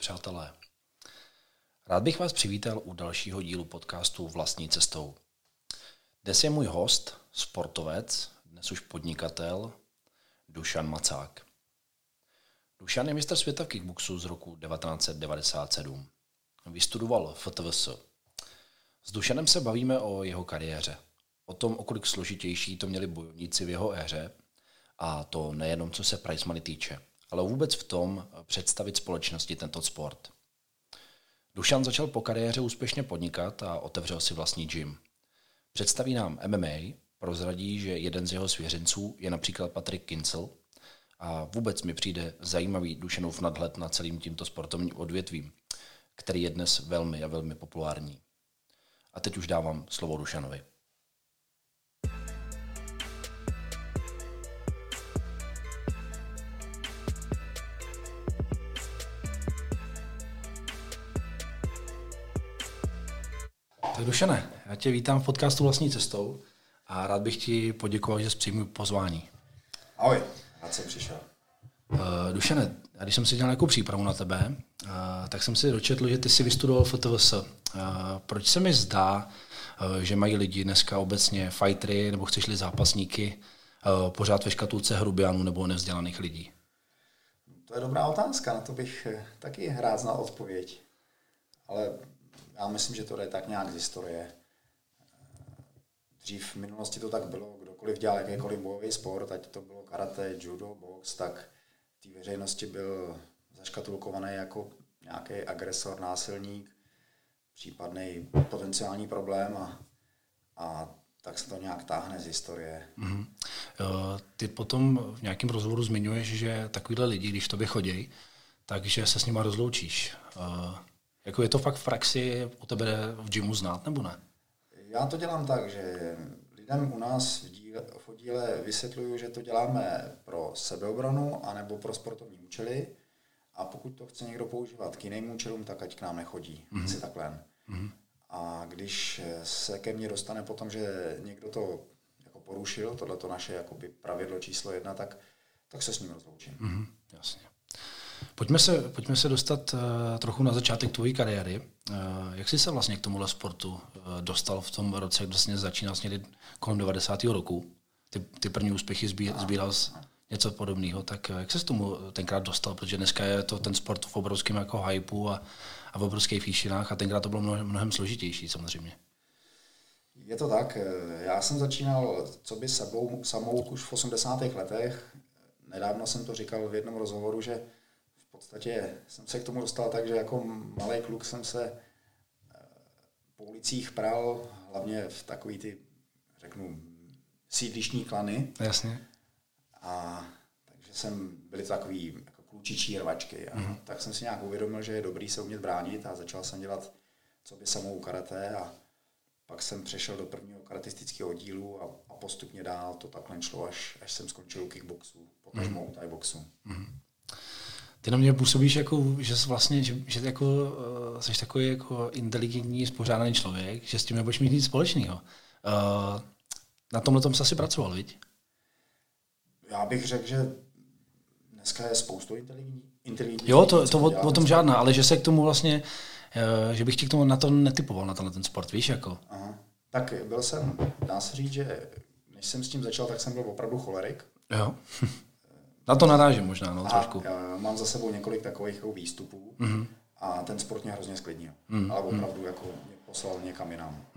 přátelé. Rád bych vás přivítal u dalšího dílu podcastu Vlastní cestou. Dnes je můj host, sportovec, dnes už podnikatel, Dušan Macák. Dušan je mistr světa v kickboxu z roku 1997. Vystudoval FTVS. S Dušanem se bavíme o jeho kariéře, o tom, o kolik složitější to měli bojovníci v jeho éře, a to nejenom co se prize money týče, ale vůbec v tom představit společnosti tento sport. Dušan začal po kariéře úspěšně podnikat a otevřel si vlastní gym. Představí nám MMA, prozradí, že jeden z jeho svěřenců je například Patrick Kincel a vůbec mi přijde zajímavý Dušanův nadhled nad celým tímto sportovním odvětvím, který je dnes velmi a velmi populární. A teď už dávám slovo Dušanovi. Tak Dušane, já tě vítám v podcastu Vlastní cestou a rád bych ti poděkoval, že jsi přijmul pozvání. Ahoj, rád jsem přišel. Dušane, když jsem si dělal nějakou přípravu na tebe, tak jsem si dočetl, že ty jsi vystudoval FTVS. Proč se mi zdá, že mají lidi dneska obecně fightery nebo chceš-li zápasníky pořád ve škatulce hrubiánů nebo nevzdělaných lidí? To je dobrá otázka, na to bych taky rád znal odpověď. Ale já myslím, že to jde tak nějak z historie. Dřív v minulosti to tak bylo, kdokoliv dělal jakýkoliv bojový sport, ať to bylo karate, judo, box, tak v té veřejnosti byl zaškatulkovaný jako nějaký agresor, násilník, případný potenciální problém a tak se to nějak táhne z historie. Mm-hmm. Ty potom v nějakém rozhovoru zmiňuješ, že takovýhle lidi, když tobě chodí, takže se s nima rozloučíš. Jako je to fakt v praxi u tebe v gymu znát, nebo ne? Já to dělám tak, že lidem u nás v oddíle vysvětluju, že to děláme pro sebeobranu anebo pro sportovní účely a pokud to chce někdo používat k jiným účelům, tak ať k nám nechodí. Si takhle. Mm-hmm. A když se ke mně dostane potom, že někdo to jako porušil, tohleto naše jakoby pravidlo číslo 1, tak se s ním rozloučím. Mm-hmm, jasně. Pojďme se dostat trochu na začátek tvojí kariéry. Jak jsi se vlastně k tomuhle sportu dostal v tom roce, jak vlastně začínal někdy kolem 90. roku? Ty první úspěchy sbíral něco podobného, tak jak se s tomu tenkrát dostal? Protože dneska je to ten sport v obrovském jako hypeu a v obrovských výšinách a tenkrát to bylo mnohem složitější samozřejmě. Je to tak. Já jsem začínal coby samouk už v 80. letech. Nedávno jsem to říkal v jednom rozhovoru, že v podstatě jsem se k tomu dostal tak, že jako malý kluk jsem se po ulicích pral, hlavně v takový ty, řeknu, sídlištní klany. Jasně. A takže byly to takový jako klučičí rvačky. A tak jsem si nějak uvědomil, že je dobrý se umět bránit a začal jsem dělat coby samou karate a pak jsem přešel do prvního karatistického oddílu a postupně dál to takhle šlo, až jsem skončil u kickboxu, potažmo u thai boxu. Ty na mě působíš jako, že jsi vlastně, že jako, jsi takový jako inteligentní, spořádaný člověk, že s tím nebudeš mít nic společného. Na tomhle tom jsi asi pracoval, viď? Já bych řekl, že dneska je spoustu inteligentních. Jo, to o tom žádná, ale že se k tomu vlastně, že bych ti k tomu na to netypoval, na ten sport, víš, jako. Aha. Tak byl jsem, dá se říct, že než jsem s tím začal, tak jsem byl opravdu cholerik. Jo. Na to narážím možná, no, trošku. Mám za sebou několik takových výstupů a ten sport mě hrozně sklidnil. Ale opravdu jako mě poslal někam jinam.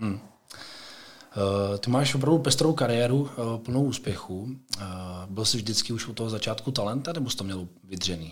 Ty máš opravdu pestrou kariéru, plnou úspěchů. Byl jsi vždycky už u toho začátku talenta, nebo jsi to měl vydřený?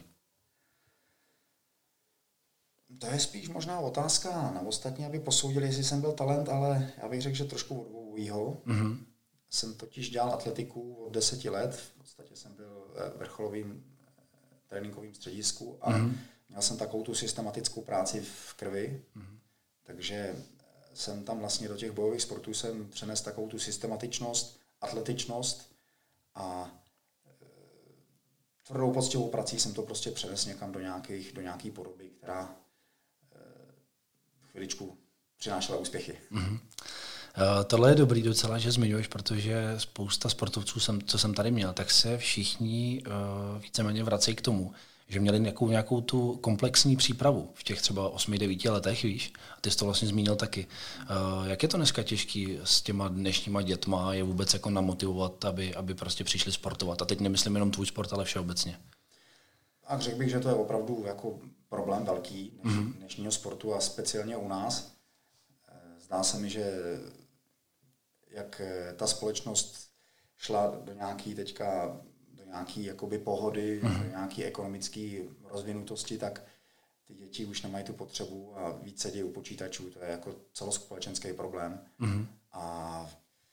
To je spíš možná otázka na ostatní, aby posoudili, jestli jsem byl talent, ale já bych řekl, že trošku od obojího. Jsem totiž dělal atletiku od 10 let, v podstatě jsem byl vrcholovým tréninkovým středisku a měl jsem takovou tu systematickou práci v krvi, takže jsem tam vlastně do těch bojových sportů jsem přenesl takovou tu systematičnost, atletičnost a tvrdou poctivou prací jsem to prostě přenesl někam do nějaký podoby, která chviličku přinášela úspěchy. Tohle je dobrý docela, že zmiňuješ, protože spousta sportovců, co jsem tady měl, tak se všichni víceméně vracejí k tomu, že měli nějakou tu komplexní přípravu v těch třeba 8-9 letech, víš, a ty jsi to vlastně zmínil taky. Jak je to dneska těžký s těma dnešníma dětma je vůbec jako namotivovat, aby prostě přišli sportovat? A teď nemyslím jenom tvůj sport, ale všeobecně. A řekl bych, že to je opravdu jako problém velký dnešního sportu a speciálně u nás. Zdá se mi, že jak ta společnost šla do nějaký jakoby pohody, do nějaký ekonomické rozvinutosti, tak ty děti už nemají tu potřebu a víc sedí u počítačů. To je jako celospolečenský problém. A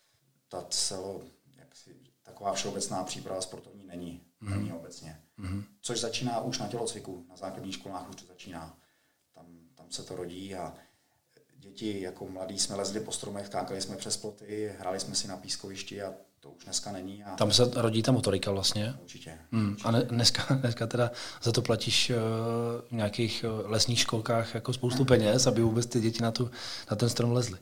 taková všeobecná příprava sportovní není obecně. Což začíná už na tělocviku, na základních školách už to začíná. Tam se to rodí a děti jako mladí jsme lezli po stromech, skákali jsme přes ploty, hráli jsme si na pískovišti a to už dneska není. Tam se rodí ta motorika vlastně? Určitě. A dneska teda za to platíš v nějakých lesních školkách jako spoustu peněz, aby vůbec ty děti na ten strom lezly.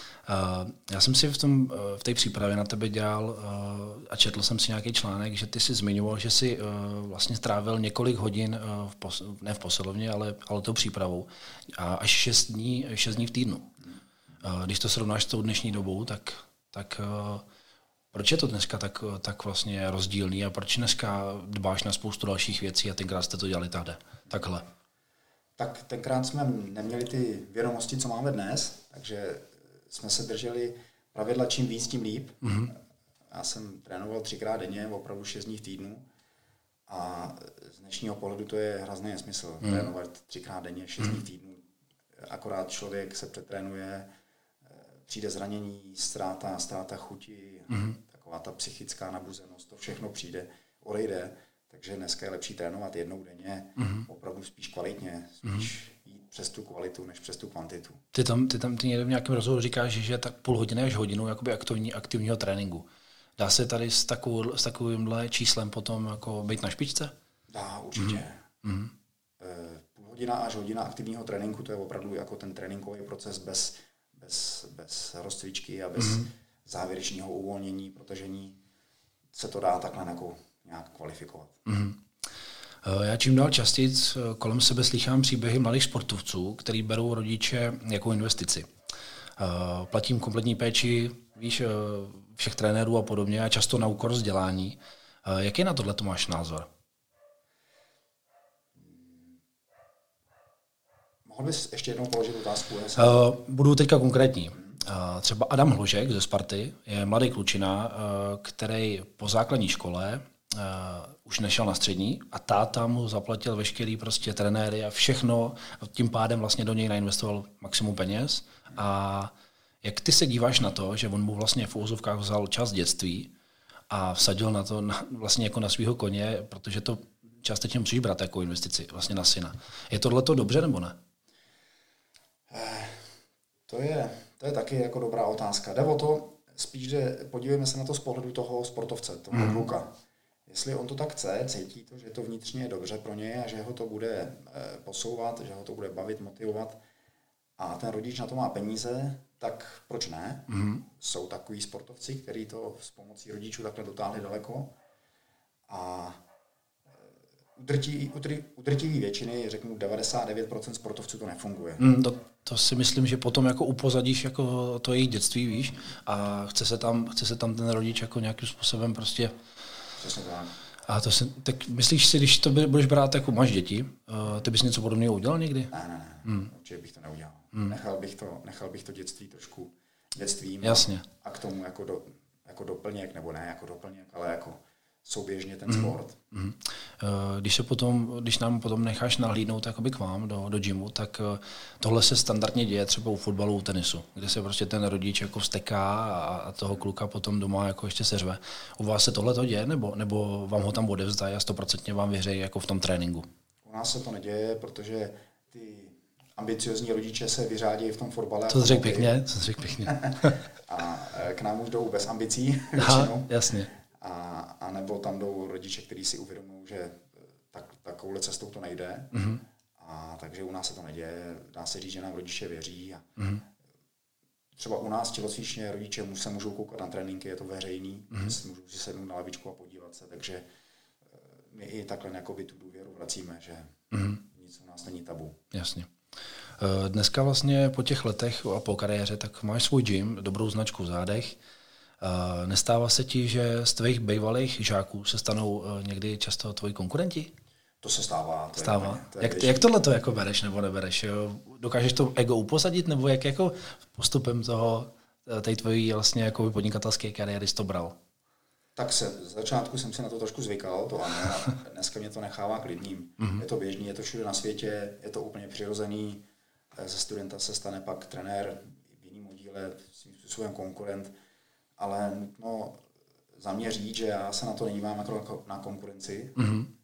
Já jsem si v té přípravě na tebe dělal a četl jsem si nějaký článek, že ty si zmiňoval, že si vlastně strávil několik hodin, ne v posilovně, ale tou přípravou, a až 6 dní v týdnu. Když to srovnáš s tou dnešní dobou, tak proč je to dneska tak vlastně rozdílný a proč dneska dbáš na spoustu dalších věcí a tenkrát jste to dělali takhle? Tak tenkrát jsme neměli ty vědomosti, co máme dnes, takže jsme se drželi pravidla čím víc, tím líp. Já jsem trénoval 3krát denně, opravdu 6 dní v týdnu a z dnešního pohledu to je hrozný nesmysl trénovat 3krát denně, 6 dní v týdnu. Akorát člověk se přetrénuje, přijde zranění, ztráta chuti, taková ta psychická nabuzenost, to všechno přijde, odejde. Takže dneska je lepší trénovat jednou denně, opravdu spíš kvalitně, spíš jít přes tu kvalitu, než přes tu kvantitu. Ty někde v nějakém rozhovoru říkáš, že je tak půl hodiny až hodinu jakoby aktivního tréninku. Dá se tady s takovýmhle číslem potom jako být na špičce? Dá, určitě. Půl hodina až hodina aktivního tréninku, to je opravdu jako ten tréninkový proces bez rozcvičky a bez závěrečného uvolnění, protažení. Se to dá takhle jako nějak kvalifikovat. Já čím dál častěji kolem sebe slýchám příběhy mladých sportovců, kteří berou rodiče jako investici. Platím kompletní péči, víš, všech trenérů a podobně a často na úkor vzdělání. Jaký na tohle máš názor? Mohl bys ještě jednou položit otázku? Budu teďka konkrétní. Třeba Adam Hložek ze Sparty je mladý klučina, který po základní škole už nešel na střední a táta mu zaplatil veškerý prostě trenéry a všechno, tím pádem vlastně do něj nainvestoval maximum peněz. A jak ty se díváš na to, že on mu vlastně v úvozovkách vzal čas dětství a vsadil na to vlastně jako na svého koně, protože to částečně musíš brát jako investici vlastně na syna. Je tohleto dobře nebo ne? To je taky jako dobrá otázka. Jde o to, spíš podívejme se na to z pohledu toho sportovce, toho kluka. Jestli on to tak chce, cítí to, že to vnitřně je dobře pro něj a že ho to bude posouvat, že ho to bude bavit, motivovat a ten rodič na to má peníze, tak proč ne? Jsou takový sportovci, kteří to s pomocí rodičů takhle dotáhli daleko a u drtivé většiny, řeknu 99% sportovců to nefunguje. To si myslím, že potom jako upozadíš jako to jejich dětství, víš, a chce se tam ten rodič jako nějakým způsobem prostě. Přesně tak. A tak myslíš si, když to budeš brát jako máš děti, ty bys něco podobného udělal někdy? Ne. Určitě bych to neudělal. Nechal bych to dětství trošku dětstvím. Jasně. A k tomu jako doplněk, nebo ne jako doplněk, ale jako souběžně ten sport. Když nám potom necháš nahlídnout jakoby k vám do gymu, tak tohle se standardně děje třeba u fotbalu, u tenisu, kde se prostě ten rodič jako vzteká a toho kluka potom doma jako ještě seřve. U vás se tohle to děje, nebo vám ho tam odevzdají a 100% vám věří jako v tom tréninku? U nás se to neděje, protože ty ambiciozní rodiče se vyřádí v tom fotbale. To řekl pěkně. A k nám už jdou bez ambicí. Aha, jasně. A nebo tam jdou rodiče, kteří si uvědomují, že takovouhle cestou to nejde. A takže u nás se to neděje. Dá se říct, že nám rodiče věří. A třeba u nás tělocvičně rodiče se můžou koukat na tréninky, je to veřejný. Můžou si sednout na lavičku a podívat se. Takže my i takhle jakoby tu důvěru vracíme, že nic u nás není tabu. Jasně. Dneska vlastně po těch letech a po kariéře, tak máš svůj gym, dobrou značku v zádech. Nestává se ti, že z tvých bývalých žáků se stanou někdy často tvoji konkurenti? To se stává. Jak tohle to jako bereš nebo nebereš? Jo? Dokážeš to ego uposadit, nebo jak jako postupem té tvojí vlastně jako podnikatelské kariéry jsi to bral? Tak z začátku jsem si na to trošku zvykal, to ano, dneska mě to nechává klidným. Je to běžný, je to všude na světě, je to úplně přirozený. Ze studenta se stane pak trenér v jiném oddíle, svým způsobem konkurent, ale nutno za mě říct, že já se na to nedívám jako na konkurenci.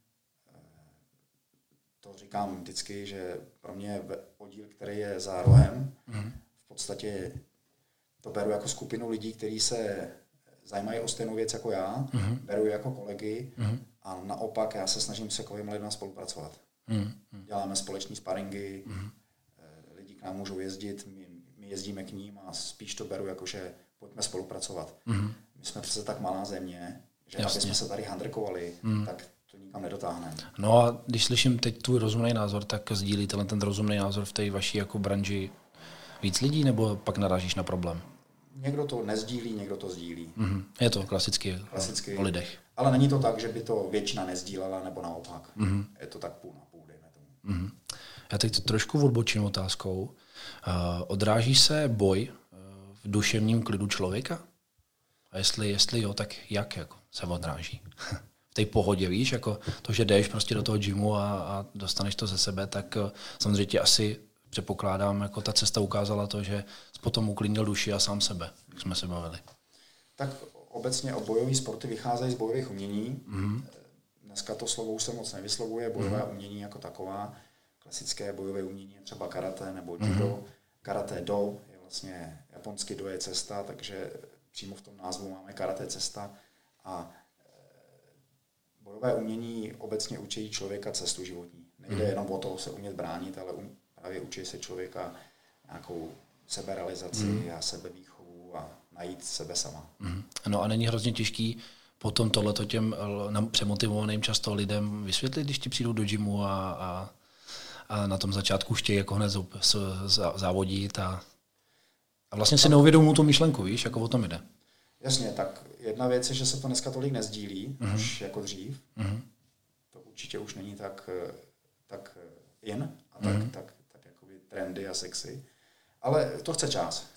To říkám vždycky, že pro mě oddíl, který je za rohem, v podstatě to beru jako skupinu lidí, kteří se zajímají o stejnou věc jako já, beru je jako kolegy a naopak já se snažím s takovými lidmi spolupracovat. Děláme společní sparingy, lidi k nám můžou jezdit, my jezdíme k ním a spíš to beru jako, že pojďme spolupracovat. My jsme přece tak malá země, že aby jsme se tady handrkovali, tak to nikam nedotáhneme. No a když slyším teď tvůj rozumný názor, tak sdílíte ten rozumný názor v té vaší jako branži víc lidí, nebo pak narážíš na problém? Někdo to nezdílí, někdo to sdílí. Je to klasicky o lidech. Ale není to tak, že by to většina nezdílela, nebo naopak. Je to tak půl na půl, dejme tomu. Já teď trošku odbočím otázkou. Odráží se boj v duševním klidu člověka? A jestli jo, tak jak jako se odráží? V té pohodě, víš, jako to, že jdeš prostě do toho gymu a dostaneš to ze sebe, tak samozřejmě asi předpokládám, jako ta cesta ukázala to, že jsi potom uklidnil duši a sám sebe, jak jsme se bavili. Tak obecně bojové sporty vycházejí z bojových umění. Dneska to slovo už se moc nevyslovuje, bojové umění jako taková. Klasické bojové umění je třeba karate nebo judo. Karate do je vlastně japonsky do je cesta, takže přímo v tom názvu máme karate cesta. A bojové umění obecně učí člověka cestu životní. Nejde jenom o to se umět bránit, ale právě učí se člověka nějakou seberealizaci a sebevýchovu a najít sebe sama. No a není hrozně těžký potom tohleto těm přemotivovaným často lidem vysvětlit, když ti přijdou do gymu a na tom začátku chtějí jako hned závodit a vlastně si neuvědomují tu myšlenku, víš, jako o tom jde. Jasně, tak jedna věc je, že se to dneska tolik nezdílí, už jako dřív. To určitě už není tak in a tak jakoby trendy a sexy. Ale to chce čas.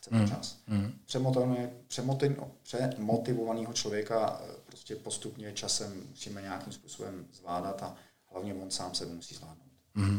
Přemotivovaného člověka prostě postupně časem musíme nějakým způsobem zvládat a hlavně on sám sebe musí zvládnout.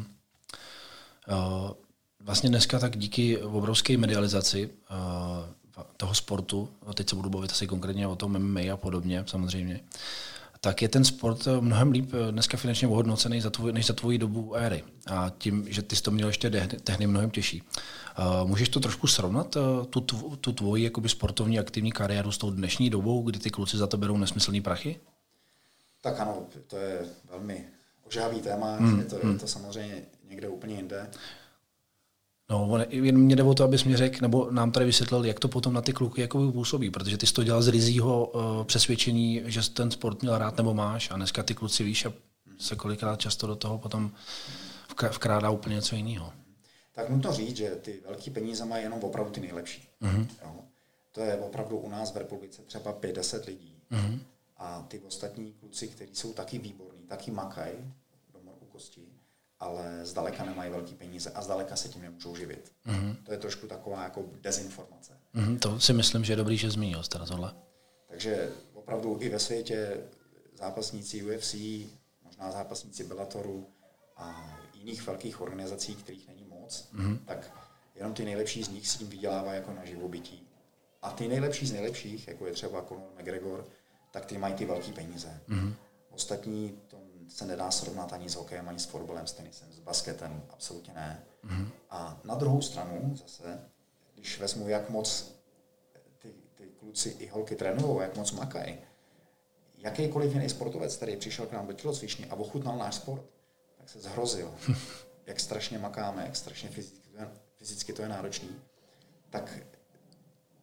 Vlastně dneska tak díky obrovské medializaci toho sportu, teď se budu bavit asi konkrétně o tom MMA a podobně samozřejmě, tak je ten sport mnohem líp dneska finančně ohodnocený než za tvoji dobu éry. A tím, že ty jsi to měl ještě tehdy mnohem těžší. Můžeš to trošku srovnat, tu tvoji jakoby sportovní aktivní kariéru s tou dnešní dobou, kdy ty kluci za to berou nesmyslný prachy? Tak ano, to je velmi ožávý téma, je to samozřejmě někde úplně jinde. No, jen mě jde o to, abys mi řekl, nebo nám tady vysvětlil, jak to potom na ty kluky jako působí, protože ty jsi to dělal z ryzího přesvědčení, že jsi ten sport měl rád nebo máš a dneska ty kluci víš a se kolikrát často do toho potom vkrádá úplně něco jiného. Tak nutno říct, že ty velký peníze mají jenom opravdu ty nejlepší. Jo. To je opravdu u nás v republice třeba 5-10 lidí. A ty ostatní kluci, kteří jsou taky výborní, taky makají do morku kosti, ale zdaleka nemají velký peníze a zdaleka se tím nemůžou živit. To je trošku taková jako dezinformace. To si myslím, že je dobrý, že zmínil teda tohle. Takže opravdu i ve světě zápasníci UFC, možná zápasníci Bellatoru a jiných velkých organizací, kterých není moc, tak jenom ty nejlepší z nich si tím vydělávají jako na živobytí. A ty nejlepší z nejlepších, jako je třeba Conor McGregor, tak ty mají ty velký peníze. Ostatní to se nedá srovnat ani s hokejem, ani s fotbalem, s tenisem, s basketem, absolutně ne. A na druhou stranu zase, když vezmu, jak moc ty kluci i holky trénují, jak moc makají, jakýkoliv jiný sportovec, který přišel k nám do tělocvičny a ochutnal náš sport, tak se zhrozil, jak strašně makáme, jak strašně fyzicky to je náročný, tak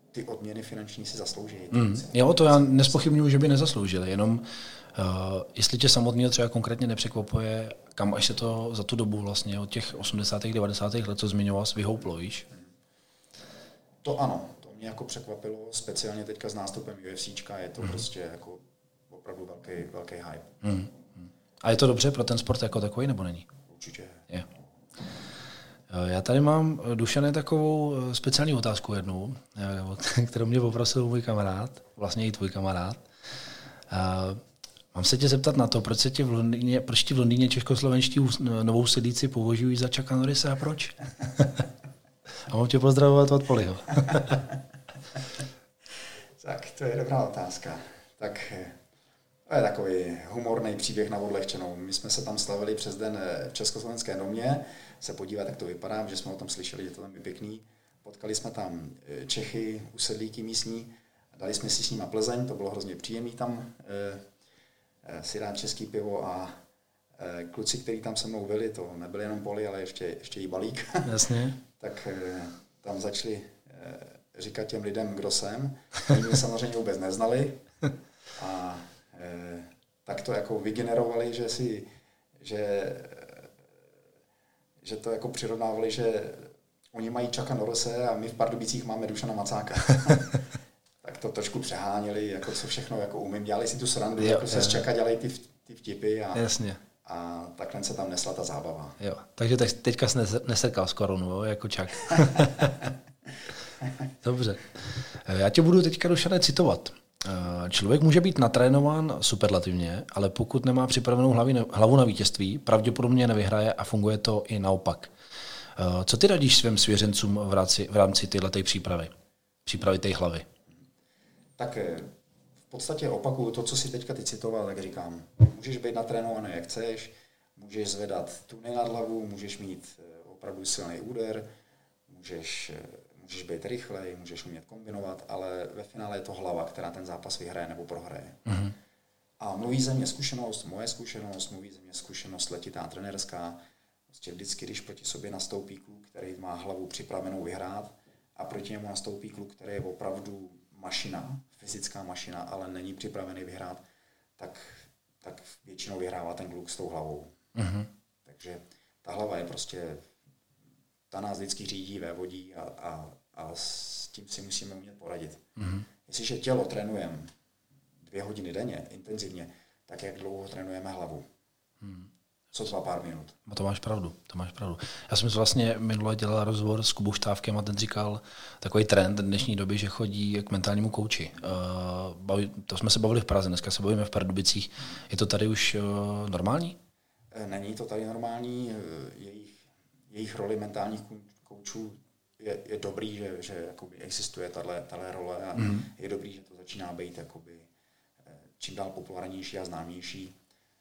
ty odměny finanční si zaslouží. Jo, to já nespochybnuju, že by nezasloužili, jenom jestli tě samotného třeba konkrétně nepřekvapuje, kam až se to za tu dobu vlastně od těch 80. 90. let, co zmiňoval, vyhouplo, víš? To ano, to mě jako překvapilo, speciálně teďka s nástupem UFCčka, je to prostě jako opravdu velký hype. A je to dobře pro ten sport jako takový, nebo není? Určitě. Je. Já tady mám, Dušane, takovou speciální otázku jednu, kterou mě poprosil můj kamarád, vlastně i tvůj kamarád. Mám se tě zeptat na to, proč ti v Londýně českoslovenští novou sedíci považují za Chucka Norrise a proč? A mám tě pozdravovat od Poliho. Tak, to je dobrá otázka. Tak to je takový humorný příběh na odlehčenou. My jsme se tam slavili přes den v Československé domě, se podívat, jak to vypadá, že jsme o tom slyšeli, že to tam je pěkný. Potkali jsme tam Čechy, usedlíky místní, dali jsme si s nima Plzeň, to bylo hrozně příjemný tam si dát český pivo a kluci, kteří tam se mnou byli, to nebyli jenom Poli, ale ještě i Balík. Jasně. Tak tam začali říkat těm lidem, kdo jsem. Oni mě samozřejmě vůbec neznali. A tak to jako vygenerovali, že to jako přirovnávali, že oni mají Chucka Norrise a my v Pardubicích máme Dušana Macáka. Tak to trošku přeháněli, jako co všechno jako umím. Dělali si tu srandu, jako se z Chucka dělají ty vtipy a takhle se tam nesla ta zábava. Jo, takže teďka jsi nesekal z korunu, jako Chuck. Dobře. Já tě budu teďka, Dušane, citovat. Člověk může být natrénován superlativně, ale pokud nemá připravenou hlavu na vítězství, pravděpodobně nevyhraje a funguje to i naopak. Co ty radíš svým svěřencům v rámci této přípravy té hlavy? Tak v podstatě opakuju to, co si teďka ty citoval, tak říkám, můžeš být natrénovaný, jak chceš, můžeš zvedat tuny nad hlavu, můžeš mít opravdu silný úder, můžeš být rychlej, můžeš umět kombinovat, ale ve finále je to hlava, která ten zápas vyhraje nebo prohraje. Mm-hmm. A mluví ze mě zkušenost, moje zkušenost, mluví ze mě zkušenost letitá trenérská. Prostě vždycky, když proti sobě nastoupí kluk, který má hlavu připravenou vyhrát, a proti němu nastoupí kluk, který je opravdu mašina, fyzická mašina, ale není připravený vyhrát, tak většinou vyhrává ten kluk s tou hlavou. Mm-hmm. Takže ta hlava je prostě, ta nás vždycky řídí, vévodí a s tím si musíme umět poradit. Mm-hmm. Jestliže tělo trénujeme 2 hodiny denně, intenzivně, tak jak dlouho trénujeme hlavu? Co pár minut. No to máš pravdu. Já jsem vlastně minule dělal rozhovor s Kubou Štávkem a ten říkal takový trend dnešní doby, že chodí k mentálnímu kouči. To jsme se bavili v Praze, dneska se bavíme v Pardubicích. Je to tady už normální? Není to tady normální. Jejich roli mentálních koučů je dobrý, že jakoby existuje tahle role a je dobrý, že to začíná být jakoby čím dál populárnější a známější.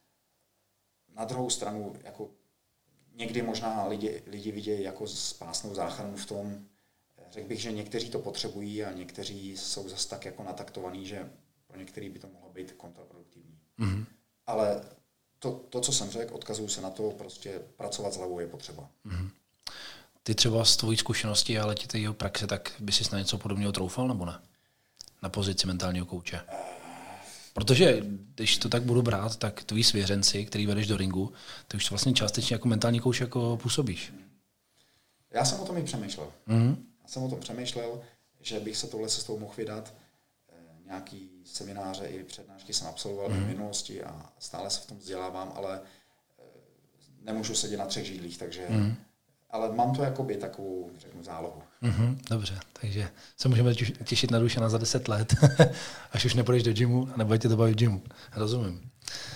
Na druhou stranu, jako někdy možná lidi vidějí jako spásnou záchranu v tom, řekl bych, že někteří to potřebují a někteří jsou zase tak jako nataktovaní, že pro některý by to mohlo být kontraproduktivní. Mm-hmm. Ale to, co jsem řekl, odkazuju se na to, prostě pracovat s hlavou je potřeba. Mm-hmm. Ty třeba z tvojí zkušenosti a letitého praxe, tak by si na něco podobného troufal, nebo ne? Na pozici mentálního kouče? Protože když to tak budu brát, tak tví svěřenci, který vedeš do ringu, ty už vlastně částečně jako mentální kouč jako působíš. Já jsem o tom i přemýšlel. Mm-hmm. Já jsem o tom přemýšlel, že bych se touhle cestou mohl vydat. Nějaký semináře i přednášky jsem absolvoval v minulosti a stále se v tom vzdělávám, ale nemůžu sedět na 3 židlích, takže ale mám to jakoby takovou, řeknu, zálohu. Dobře, takže se můžeme těšit na Dušana za 10 let, až už nepůjdeš do gymu a nebude tě to bavit v gymu. Rozumím.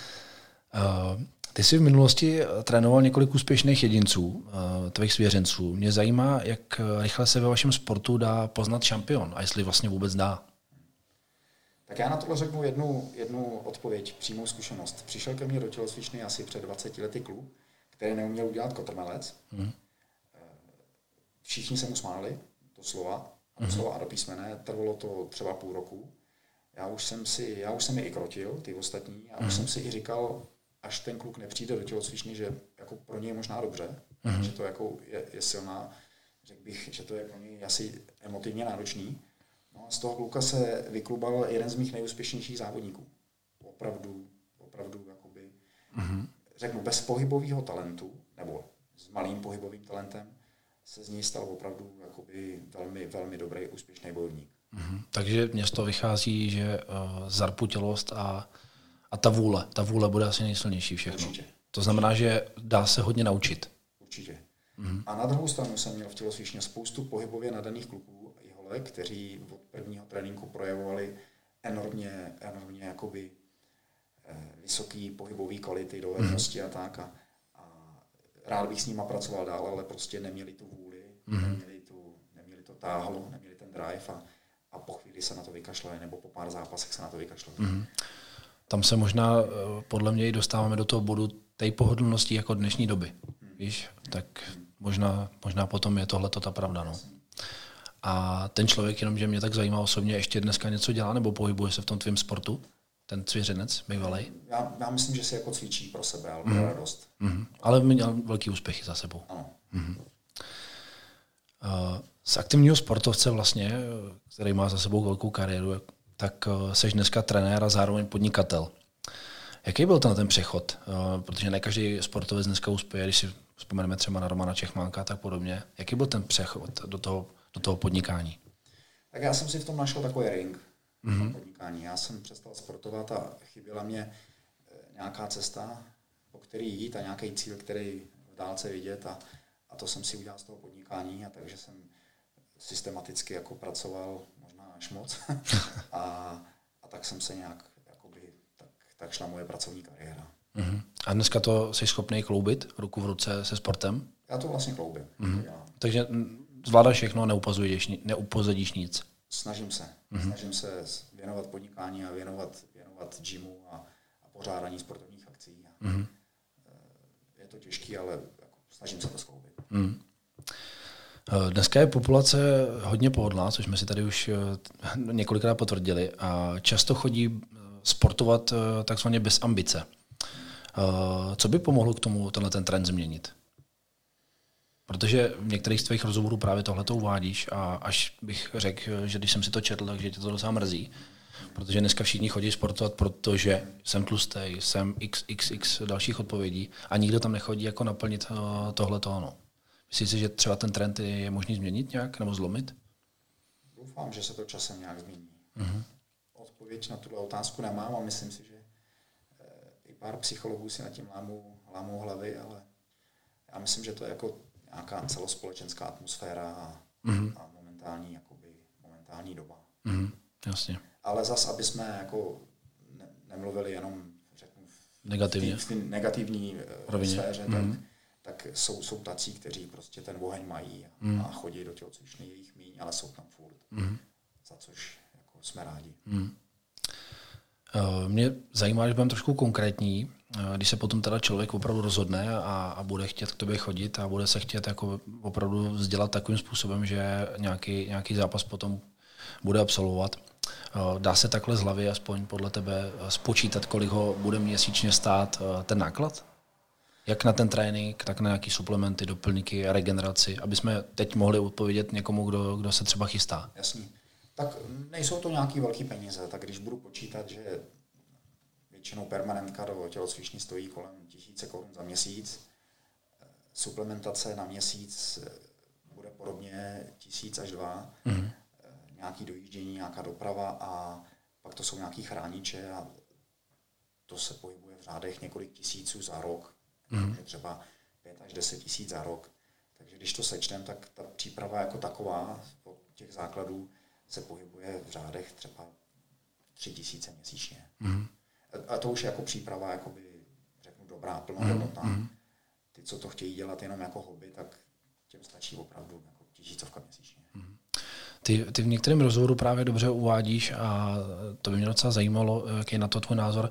Ty jsi v minulosti trénoval několik úspěšných jedinců, tvých svěřenců. Mě zajímá, jak rychle se ve vašem sportu dá poznat šampion a jestli vlastně vůbec dá. Tak já na tohle řeknu jednu odpověď, přímou zkušenost. Přišel ke mně do tělocvičny asi před 20 lety kluk, který neuměl udělat kotrmelec. Všichni se mu smáli, doslova a do písmene. Trvalo to třeba půl roku. Já už jsem je i krotil, ty ostatní, a už jsem si i říkal, až ten kluk nepřijde do tělocvičny, že jako pro něj je možná dobře, že to jako je silná, řekl bych, že to je pro něj asi emotivně náročný. No a z toho kluka se vyklubal jeden z mých nejúspěšnějších závodníků. Opravdu jakoby, řeknu, bez pohybového talentu, nebo s malým pohybovým talentem, se z něj stal opravdu jakoby velmi, velmi dobrý, úspěšný bojovník. Takže mě z toho vychází, že zarputilost a ta vůle bude asi nejsilnější všechno. Určitě. To znamená, že dá se hodně naučit. Určitě. A na druhou stranu jsem měl v tělocvičně spoustu pohybově nadaných kluků i holek, kteří od prvního tréninku projevovali enormně jakoby vysoký pohybový kvality, dovednosti a tak. A rád bych s nima pracoval dál, ale prostě neměli tu vůli, neměli to táhlo, neměli ten drive a po chvíli se na to vykašlali, nebo po pár zápasech se na to vykašlali. Tam se možná podle mě i dostáváme do toho bodu té pohodlnosti jako dnešní doby. Víš? Tak možná potom je tohleto ta pravda. No. A ten člověk, jenom že mě tak zajímá osobně, ještě dneska něco dělá nebo pohybuje se v tom tvém sportu? Ten cvěřenec bývalej? Já myslím, že si jako cvičí pro sebe, ale pro radost. Ale měl velký úspěchy za sebou. Ano. Z aktivního sportovce vlastně, který má za sebou velkou kariéru, tak seš dneska trenér a zároveň podnikatel. Jaký byl ten přechod? Protože ne každý sportovec dneska uspěje, když si vzpomeneme třeba na Romana Čechmánka a tak podobně. Jaký byl ten přechod do toho podnikání? Tak já jsem si v tom našel takový ring podnikání. Já jsem přestal sportovat a chyběla mě nějaká cesta, po který jít a nějaký cíl, který v dálce vidět a to jsem si udělal z toho podnikání a takže jsem systematicky jako pracoval možná až moc a tak jsem se nějak tak šla moje pracovní kariéra. A dneska to jsi schopný kloubit ruku v ruce se sportem? Já to vlastně kloubím. Takže zvládáš všechno, neupozadíš nic? Snažím se věnovat podnikání a věnovat gymu a pořádání sportovních akcí. Je to těžké, ale jako snažím se to skloubit. Dneska je populace hodně pohodlná, což jsme si tady už několikrát potvrdili a často chodí sportovat takzvaně bez ambice. Co by pomohlo k tomu ten trend změnit? Protože v některých z tvých rozhovorů právě tohleto uvádíš a až bych řekl, že když jsem si to četl, takže tě to docela mrzí. Protože dneska všichni chodí sportovat, protože jsem tlustej, jsem XXX dalších odpovědí a nikdo tam nechodí jako naplnit tohleto. No. Myslíš si, že třeba ten trend je možný změnit nějak nebo zlomit? Doufám, že se to časem nějak změní. Odpověď na tuto otázku nemám a myslím si, že i pár psychologů si nad tím lámou hlavy, ale já myslím, že to je jako nějaká celospolečenská atmosféra a momentální doba. Jasně. Ale zas, aby jsme jako nemluvili jenom negativně. v té negativní sféře, tak jsou tací, kteří prostě ten oheň mají a chodí do tělocvičny, je jich míň, ale jsou tam furt. Za což jako jsme rádi. Mě zajímá, že budeme trošku konkrétní, když se potom teda člověk opravdu rozhodne a bude chtět k tobě chodit a bude se chtět jako opravdu vzdělat takovým způsobem, že nějaký zápas potom bude absolvovat. Dá se takhle z hlavy aspoň podle tebe spočítat, kolik ho bude měsíčně stát ten náklad? Jak na ten trénink, tak na nějaký suplementy, doplňky, regeneraci, aby jsme teď mohli odpovědět někomu, kdo se třeba chystá. Jasný. Tak nejsou to nějaký velký peníze, tak když budu počítat, že většinou permanentka do tělocvičny stojí kolem 1000 korun za měsíc, suplementace na měsíc bude podobně 1000 až 2000, nějaký dojíždění, nějaká doprava a pak to jsou nějaký chrániče a to se pohybuje v řádech několik tisíců za rok, třeba 5 až 10 tisíc za rok. Takže když to sečtem, tak ta příprava jako taková od těch základů se pohybuje v řádech třeba 3000 měsíčně. A to už je jako příprava, jakoby, řeknu, dobrá, plnohodnotná. Ty, co to chtějí dělat jenom jako hobby, tak těm stačí opravdu jako 1000 měsíčně. Ty v některém rozhovoru právě dobře uvádíš a to by mě docela zajímalo, jaký je na to tvůj názor,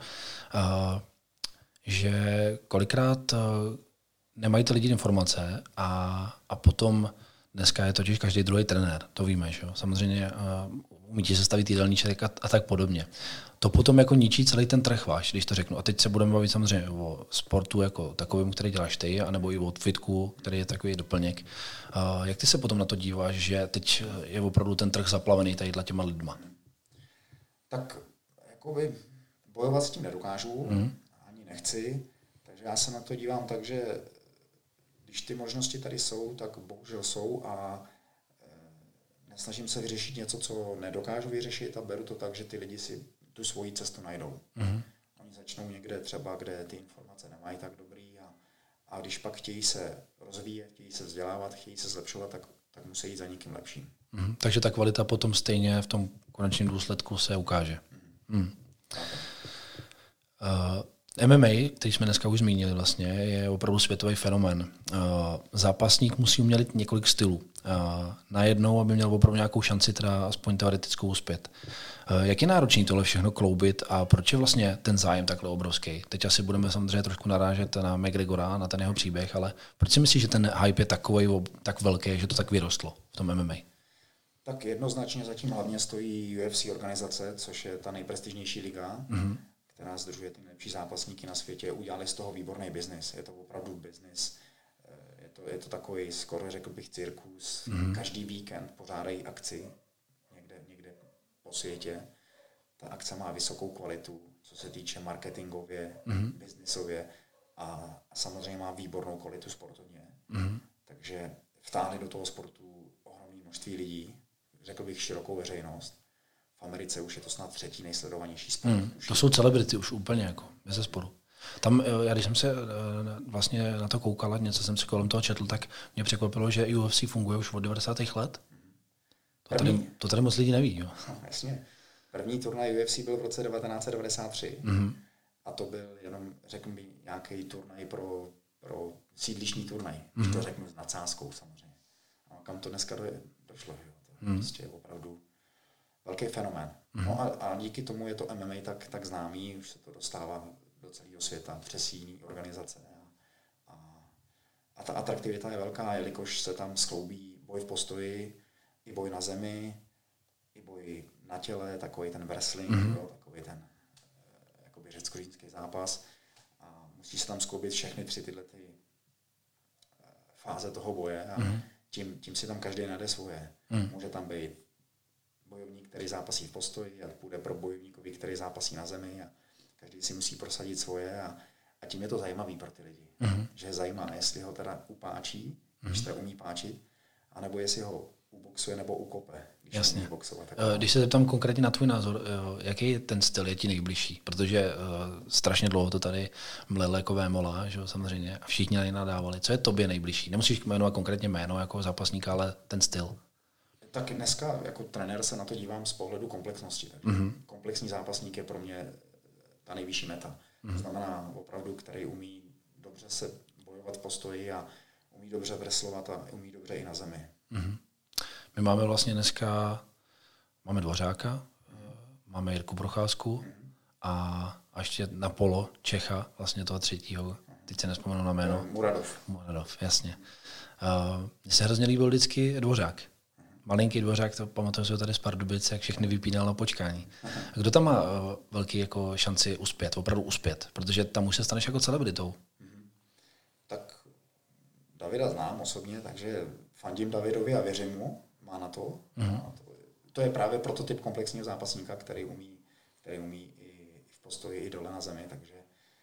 že kolikrát nemají ty lidi informace a potom dneska je totiž každý druhý trenér, to víme, že jo. Samozřejmě umí ti sestavit jídelníček a tak podobně. To potom jako ničí celý ten trh váš, když to řeknu. A teď se budeme bavit samozřejmě o sportu jako takovým, který děláš ty, anebo i o fitku, který je takový doplněk. Jak ty se potom na to díváš, že teď je opravdu ten trh zaplavený tadyhle těma lidma? Tak jakoby bojovat s tím nedokážu, ani nechci, takže já se na to dívám tak, že když ty možnosti tady jsou, tak bohužel jsou a nesnažím se vyřešit něco, co nedokážu vyřešit a beru to tak, že ty lidi si tu svoji cestu najdou. Oni začnou někde třeba, kde ty informace nemají tak dobrý a když pak chtějí se rozvíjet, chtějí se vzdělávat, chtějí se zlepšovat, tak musí jít za někým lepším. Takže ta kvalita potom stejně v tom konečném důsledku se ukáže. MMA, který jsme dneska už zmínili vlastně, je opravdu světový fenomén. Zápasník musí umět několik stylů. Najednou, aby měl opravdu nějakou šanci, teda aspoň teoretickou uspět. Jak je náročný tohle všechno kloubit a proč je vlastně ten zájem takhle obrovský? Teď asi budeme samozřejmě trošku narážet na McGregora, na ten jeho příběh, ale proč si myslíš, že ten hype je takový, tak velký, že to tak vyrostlo v tom MMA? Tak jednoznačně zatím hlavně stojí UFC organizace, což je ta nejprestižnější liga, která sdružuje ty nejlepší zápasníky na světě. Udělali z toho výborný biznis. Je to opravdu biznis. Je to takový, skoro řekl bych, cirkus. Každý víkend pořádají akci někde po světě. Ta akce má vysokou kvalitu, co se týče marketingově, biznisově a samozřejmě má výbornou kvalitu sportovně. Takže vtáhli do toho sportu ohromné množství lidí, řekl bych širokou veřejnost. V Americe už je to snad 3. nejsledovanější sport. To jsou celebrity už úplně jako, bez sporu. Tam, já když jsem se vlastně na to koukal, něco jsem si kolem toho četl, tak mě překvapilo, že UFC funguje už od 90. let. To tady moc lidí neví. Jo. Jasně. První turnaj UFC byl v roce 1993 a to byl jenom, řekl bych, nějaký turnaj pro sídlišní turnaj. Když to řeknu s nadsázkou samozřejmě. A kam to dneska došlo. Jo. To prostě je opravdu velký fenomén. No a díky tomu je to MMA tak známý, už se to dostává do celého světa přes jiné organizace. A ta atraktivita je velká, jelikož se tam skloubí boj v postoji, i boj na zemi, i boj na těle, takový ten wrestling, takový ten jakoby řecko-římský zápas. A musí se tam skloubit všechny 3 tyhle ty fáze toho boje a tím si tam každý najde svoje. Může tam být bojovník, který zápasí v postoji a půjde pro bojovníkovi, který zápasí na zemi a každý si musí prosadit svoje a tím je to zajímavý pro ty lidi. Že je zajímá, jestli ho teda upáčí, když se umí páčit, anebo jestli ho uboxuje nebo ukope, když umí boxovat. Když se zeptám konkrétně na tvůj názor, jaký ten styl je ti nejbližší? Protože strašně dlouho to tady mlelo jako vémola, že jo, samozřejmě, a všichni na něj nadávali. Co je tobě nejbližší? Nemusíš jmenovat konkrétně jméno jako zápasníka, ale ten styl. Tak dneska jako trenér se na to dívám z pohledu komplexnosti. Takže komplexní zápasník je pro mě ta nejvyšší meta. To znamená opravdu, který umí dobře se bojovat v postoji a umí dobře wrestlovat a umí dobře i na zemi. My máme vlastně dneska, máme Dvořáka, máme Jirku Procházku a ještě na polo Čecha, vlastně toho 3. Teď se nespomenu na jméno. Muradov, jasně. Mně se hrozně líbil vždycky Dvořák. Malinký Dvořák, to pamatuju si ho tady z Pardubic, jak všechny vypínal na počkání. A kdo tam má velký jako šanci uspět, opravdu uspět? Protože tam už se staneš jako celebritou. Tak Davida znám osobně, takže fandím Davidovi a věřím mu, má na to. To je právě prototyp komplexního zápasníka, který umí i v postoji, i dole na zemi, takže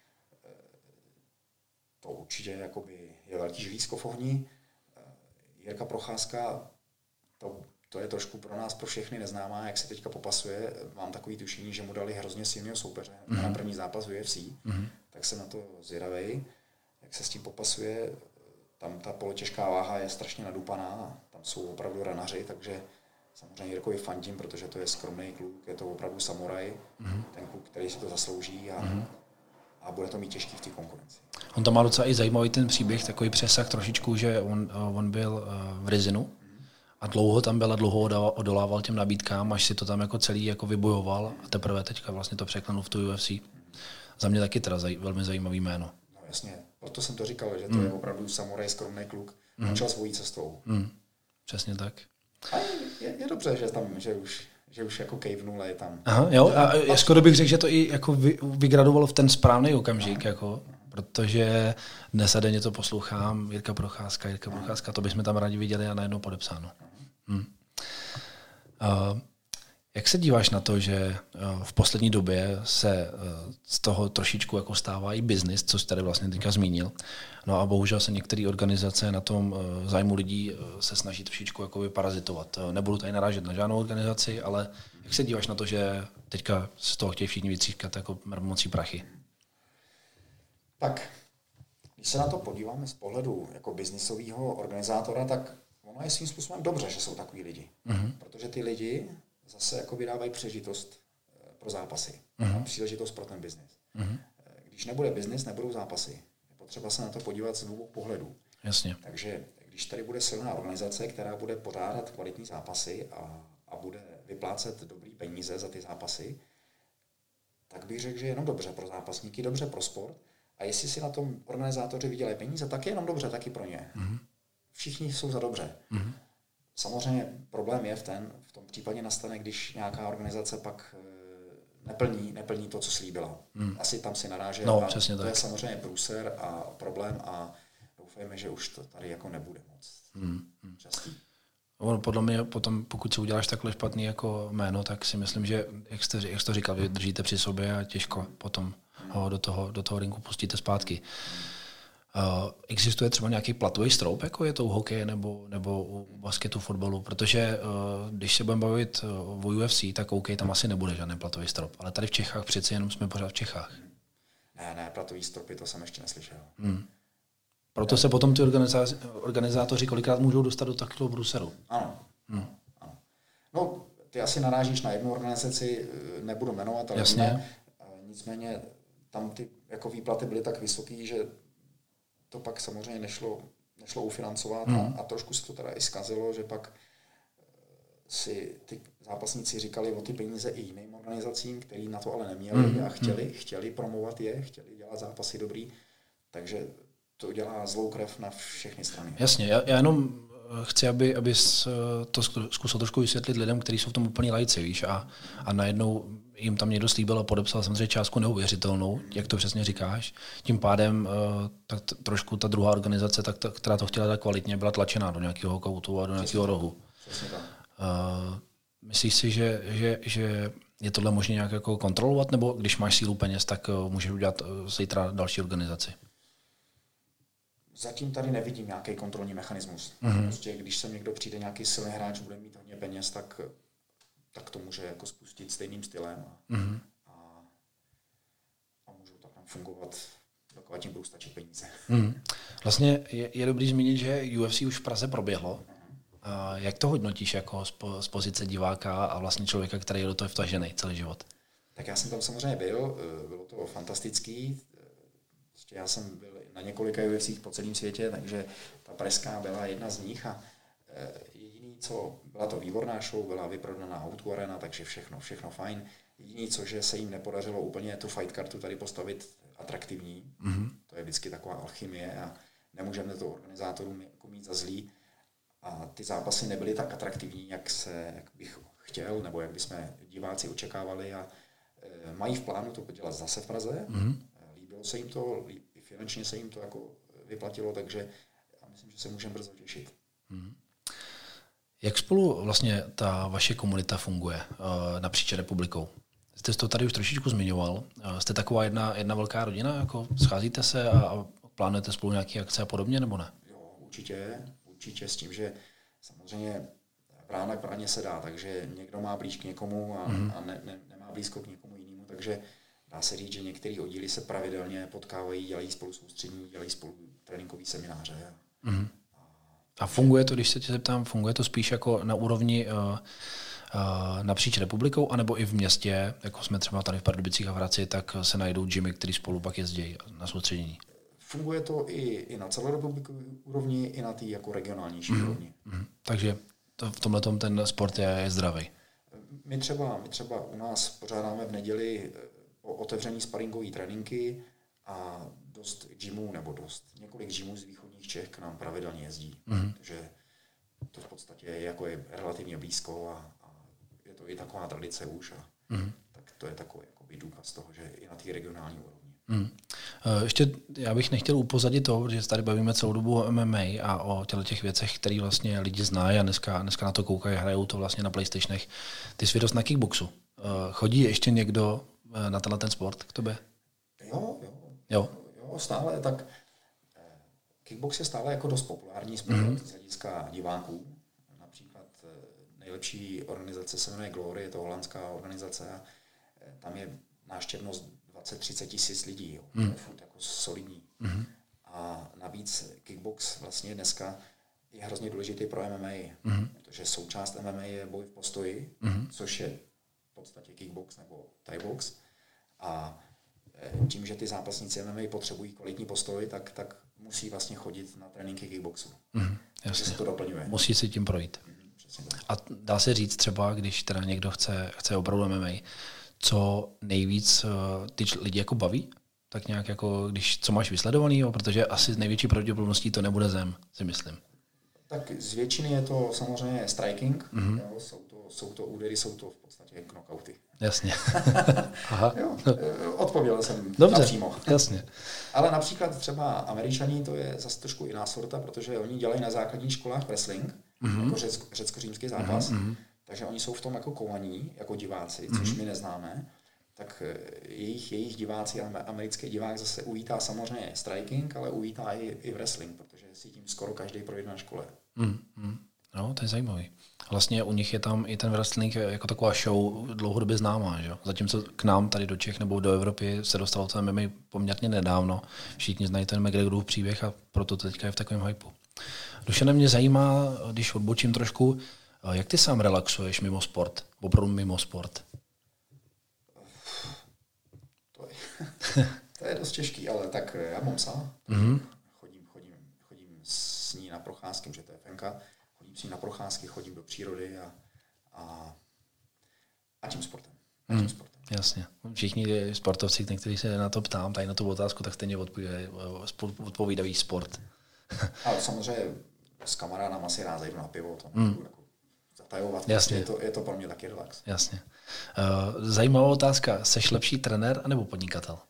to určitě jakoby je velký želízko v ohni. Jirka Procházka, to je trošku pro nás, pro všechny neznámá, jak se teďka popasuje. Mám takový tušení, že mu dali hrozně silného soupeře na první zápas UFC, tak jsem na to zvědavej, jak se s tím popasuje. Tam ta polotěžká váha je strašně nadupaná, tam jsou opravdu ranaři, takže samozřejmě Jirkovi fandím, protože to je skromný kluk, je to opravdu samuraj, ten kluk, který si to zaslouží a bude to mít těžký v té konkurenci. On tam má docela i zajímavý ten příběh, takový přesah trošičku, že on byl v Rizinu a dlouho tam byl a dlouho odolával těm nabídkám, až si to tam jako celý jako vybojoval a teprve teďka vlastně to překlenul v tu UFC. Za mě taky teda velmi zajímavý jméno. No jasně, proto jsem to říkal, že to je opravdu samuraj, skromný kluk, šel svojí cestou. Přesně tak. A je dobře, že už že už jako kejvnul a je tam. Aha, jo, a skoro bych řekl, že to i jako vygradovalo v ten správný okamžik, jako, protože dnes a denně to poslouchám, Jirka Procházka, to bychom tam rádi viděli a najednou podepsáno. Jak se díváš na to, že v poslední době se z toho trošičku jako stává i biznis, co jsi tady vlastně teďka zmínil, no a bohužel se některé organizace na tom zájmu lidí se snaží trošičku jako parazitovat. Nebudu tady narážet na žádnou organizaci, ale jak se díváš na to, že teďka z toho chtějí všichni vytřískat jako mocí prachy? Tak, když se na to podíváme z pohledu jako biznisového organizátora, tak ono je svým způsobem dobře, že jsou takový lidi. Protože ty lidi zase jako vydávají příležitost pro zápasy. Příležitost pro ten biznis. Když nebude biznis, nebudou zápasy. Je potřeba se na to podívat z obou pohledů. Jasně. Takže když tady bude silná organizace, která bude pořádat kvalitní zápasy a bude vyplácet dobrý peníze za ty zápasy, tak bych řekl, že je jenom dobře pro zápasníky, dobře pro sport. A jestli si na tom organizátoři vydělají peníze, tak je jenom dobře taky pro ně. Všichni jsou za dobře. Samozřejmě problém je v tom případě nastane, když nějaká organizace pak neplní to, co slíbila. Asi tam si naráže. No, to tak. Je samozřejmě průser a problém a doufejme, že už to tady jako nebude moc častý. Podle mě potom, pokud si uděláš takhle špatný jako jméno, tak si myslím, že, jak jsi to říkal, vy držíte při sobě a těžko potom ho do toho rinku pustíte zpátky. Existuje třeba nějaký platový strop, jako je to u hokeje nebo u basketu, fotbalu, protože když se budeme bavit o UFC, tak OK, tam asi nebude žádný platový strop, ale tady v Čechách přeci jenom jsme pořád v Čechách. Ne, platový stropy, to jsem ještě neslyšel. Proto se potom ty organizátoři kolikrát můžou dostat do takového bruseru. Ano. No, ty asi narážíš na jednu organizaci, nebudu jmenovat, ale nicméně tam ty jako výplaty byly tak vysoké, že to pak samozřejmě nešlo ufinancovat a trošku se to teda i zkazilo, že pak si ty zápasníci říkali o ty peníze i jiným organizacím, který na to ale neměli a chtěli promovat chtěli dělat zápasy dobrý, takže to dělá zlou krev na všechny strany. Jasně, já jenom chci, aby to zkusil trošku vysvětlit lidem, kteří jsou v tom úplně lajci, víš, a najednou jim tam někdo slíbil a podepsal samozřejmě částku neuvěřitelnou, jak to přesně říkáš. Tím pádem tak trošku ta druhá organizace, která to chtěla dát kvalitně, byla tlačená do nějakého koutu a do nějakého rohu. Myslíš si, že je tohle možné nějak jako kontrolovat, nebo když máš sílu peněz, tak můžeš udělat zítra další organizaci? Zatím tady nevidím nějaký kontrolní mechanismus. Prostě když sem někdo přijde, nějaký silný hráč, bude mít hodně peněz, tak to může jako spustit stejným stylem a můžou tam fungovat, dokud jim budou stačit peníze. Vlastně je dobrý zmínit, že UFC už v Praze proběhlo. Jak to hodnotíš jako z pozice diváka a vlastně člověka, který je do toho vtažený celý život? Tak já jsem tam samozřejmě byl, bylo to fantastický. Já jsem byl na několika UFCích po celém světě, takže ta pražská byla jedna z nich a jediný, co byla to výborná show, byla vyprodaná O2 Arena, takže všechno fajn. Jediný, co že se jim nepodařilo úplně tu fight kartu tady postavit atraktivní, to je vždycky taková alchymie a nemůžeme to organizátorům jako mít za zlý a ty zápasy nebyly tak atraktivní, jak bych chtěl, nebo jak bychom diváci očekávali a mají v plánu to dělat zase v Praze. Líbilo se jim to, i finančně se jim to jako vyplatilo, takže já myslím, že se můžeme brzo těšit. Jak spolu vlastně ta vaše komunita funguje napříč republikou? Jste to tady už trošičku zmiňoval. Jste taková jedna velká rodina? Jako scházíte se a plánujete spolu nějaké akce a podobně, nebo ne? Jo, určitě s tím, že samozřejmě brána k bráně se dá, takže někdo má blíž k někomu a nemá blízko k někomu jinému, takže dá se říct, že některé oddíly se pravidelně potkávají, dělají spolu soustřední, dělají spolu tréninkové semináře. A funguje to, když se tě zeptám, funguje to spíš jako na úrovni napříč republikou, anebo i v městě, jako jsme třeba tady v Pardubicích a v Hradci, tak se najdou gymy, který spolu pak jezdí na soustředění? Funguje to i na celorepublikové úrovni, i na té jako regionálnější úrovni. Takže v tomhletom ten sport je zdravý. My třeba u nás pořádáme v neděli otevřený sparingové tréninky a několik gymů z východních Čech k nám pravidelně jezdí. Takže to v podstatě je relativně blízko a i taková tradice už. A tak to je takový jakoby důkaz toho, že i na té regionální úrovni. Ještě já bych nechtěl upozadit to, že tady bavíme celou dobu o MMA a o těch věcech, které vlastně lidi znají a dneska na to koukají, hrajou to vlastně na PlayStationech. Ty jsi vyrost na kickboxu. Chodí ještě někdo na ten sport k tobě? Jo, stále. Tak kickbox je stále jako dost populární sport z hlediska diváků. Například nejlepší organizace se jmenuje Glory, je to holandská organizace a tam je návštěvnost 20-30 tisíc lidí. Jo. To je furt jako solidní. A navíc kickbox vlastně dneska je hrozně důležitý pro MMA, protože součást MMA je boj v postoji, což je v podstatě kickbox nebo thai box. A tím, že ty zápasníci MMA potřebují kvalitní postoj, tak musí vlastně chodit na tréninky kickboxu. Takže se to doplňuje. Musí si tím projít. A dá se říct třeba, když teda někdo chce opravdu MMA, co nejvíc ty lidi jako baví? Tak nějak jako, co máš vysledovaný, protože asi z největší pravděpodobností to nebude zem, si myslím. Tak z většiny je to samozřejmě striking, jo, jsou to údery, jsou to v podstatě knockouty. Jasně. Aha. Jo, odpověděl jsem napřímo. Jasně. Ale například třeba Američaní, to je zase trošku jiná sorta, protože oni dělají na základních školách wrestling, jako řecko-římský zápas, takže oni jsou v tom jako kovaní, jako diváci, což my neznáme. Tak jejich diváci, americký divák zase uvítá samozřejmě striking, ale uvítá i wrestling, protože si tím skoro každý projde na škole. No, to je zajímavý. Vlastně u nich je tam i ten wrestling jako taková show dlouhodobě známá, že? Zatímco k nám tady do Čech nebo do Evropy se dostalo to MMA poměrně nedávno. Všichni znají ten McGregorův příběh a proto teďka je v takovém hypeu. Dušane, mě zajímá, když odbočím trošku, jak ty sám relaxuješ mimo sport, opravdu mimo sport? To je dost těžký, ale tak já mám sám. Chodím s ní na procházky, že to je fenka. Chodím s ní na procházky, chodím do přírody a tím sportem. Jasně. Všichni sportovci, kteří se na to ptám, tady na tu otázku, tak stejně odpovídají sport. Ale samozřejmě s kamarádama si rád zajdu na pivo, to nebudu jako zatajovat. Jasně. Je to pro mě taky relax. Jasně. Zajímavá otázka. Seš lepší trenér anebo podnikatel?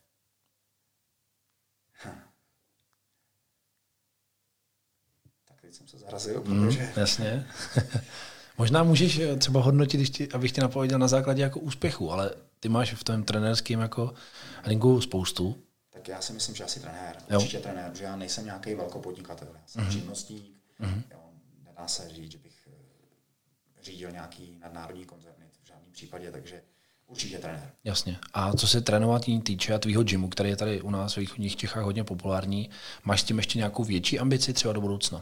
Tak teď jsem se zarazil, protože... Jasně. Možná můžeš třeba hodnotit, abych ti napověděl na základě jako úspěchu, ale ty máš v tom trenérském jako ringu spoustu. Tak já si myslím, že asi trenér. Určitě trenér, protože já nejsem nějaký velkopodnikatel. Já jsem živnostník. Jo, nedá se říct, že bych řídil nějaký nadnárodní koncerny v žádném případě, takže určitě trenér. Jasně. A co se trénování týče a tvýho gymu, který je tady u nás v východních Čechách hodně populární, máš s tím ještě nějakou větší ambici třeba do budoucna?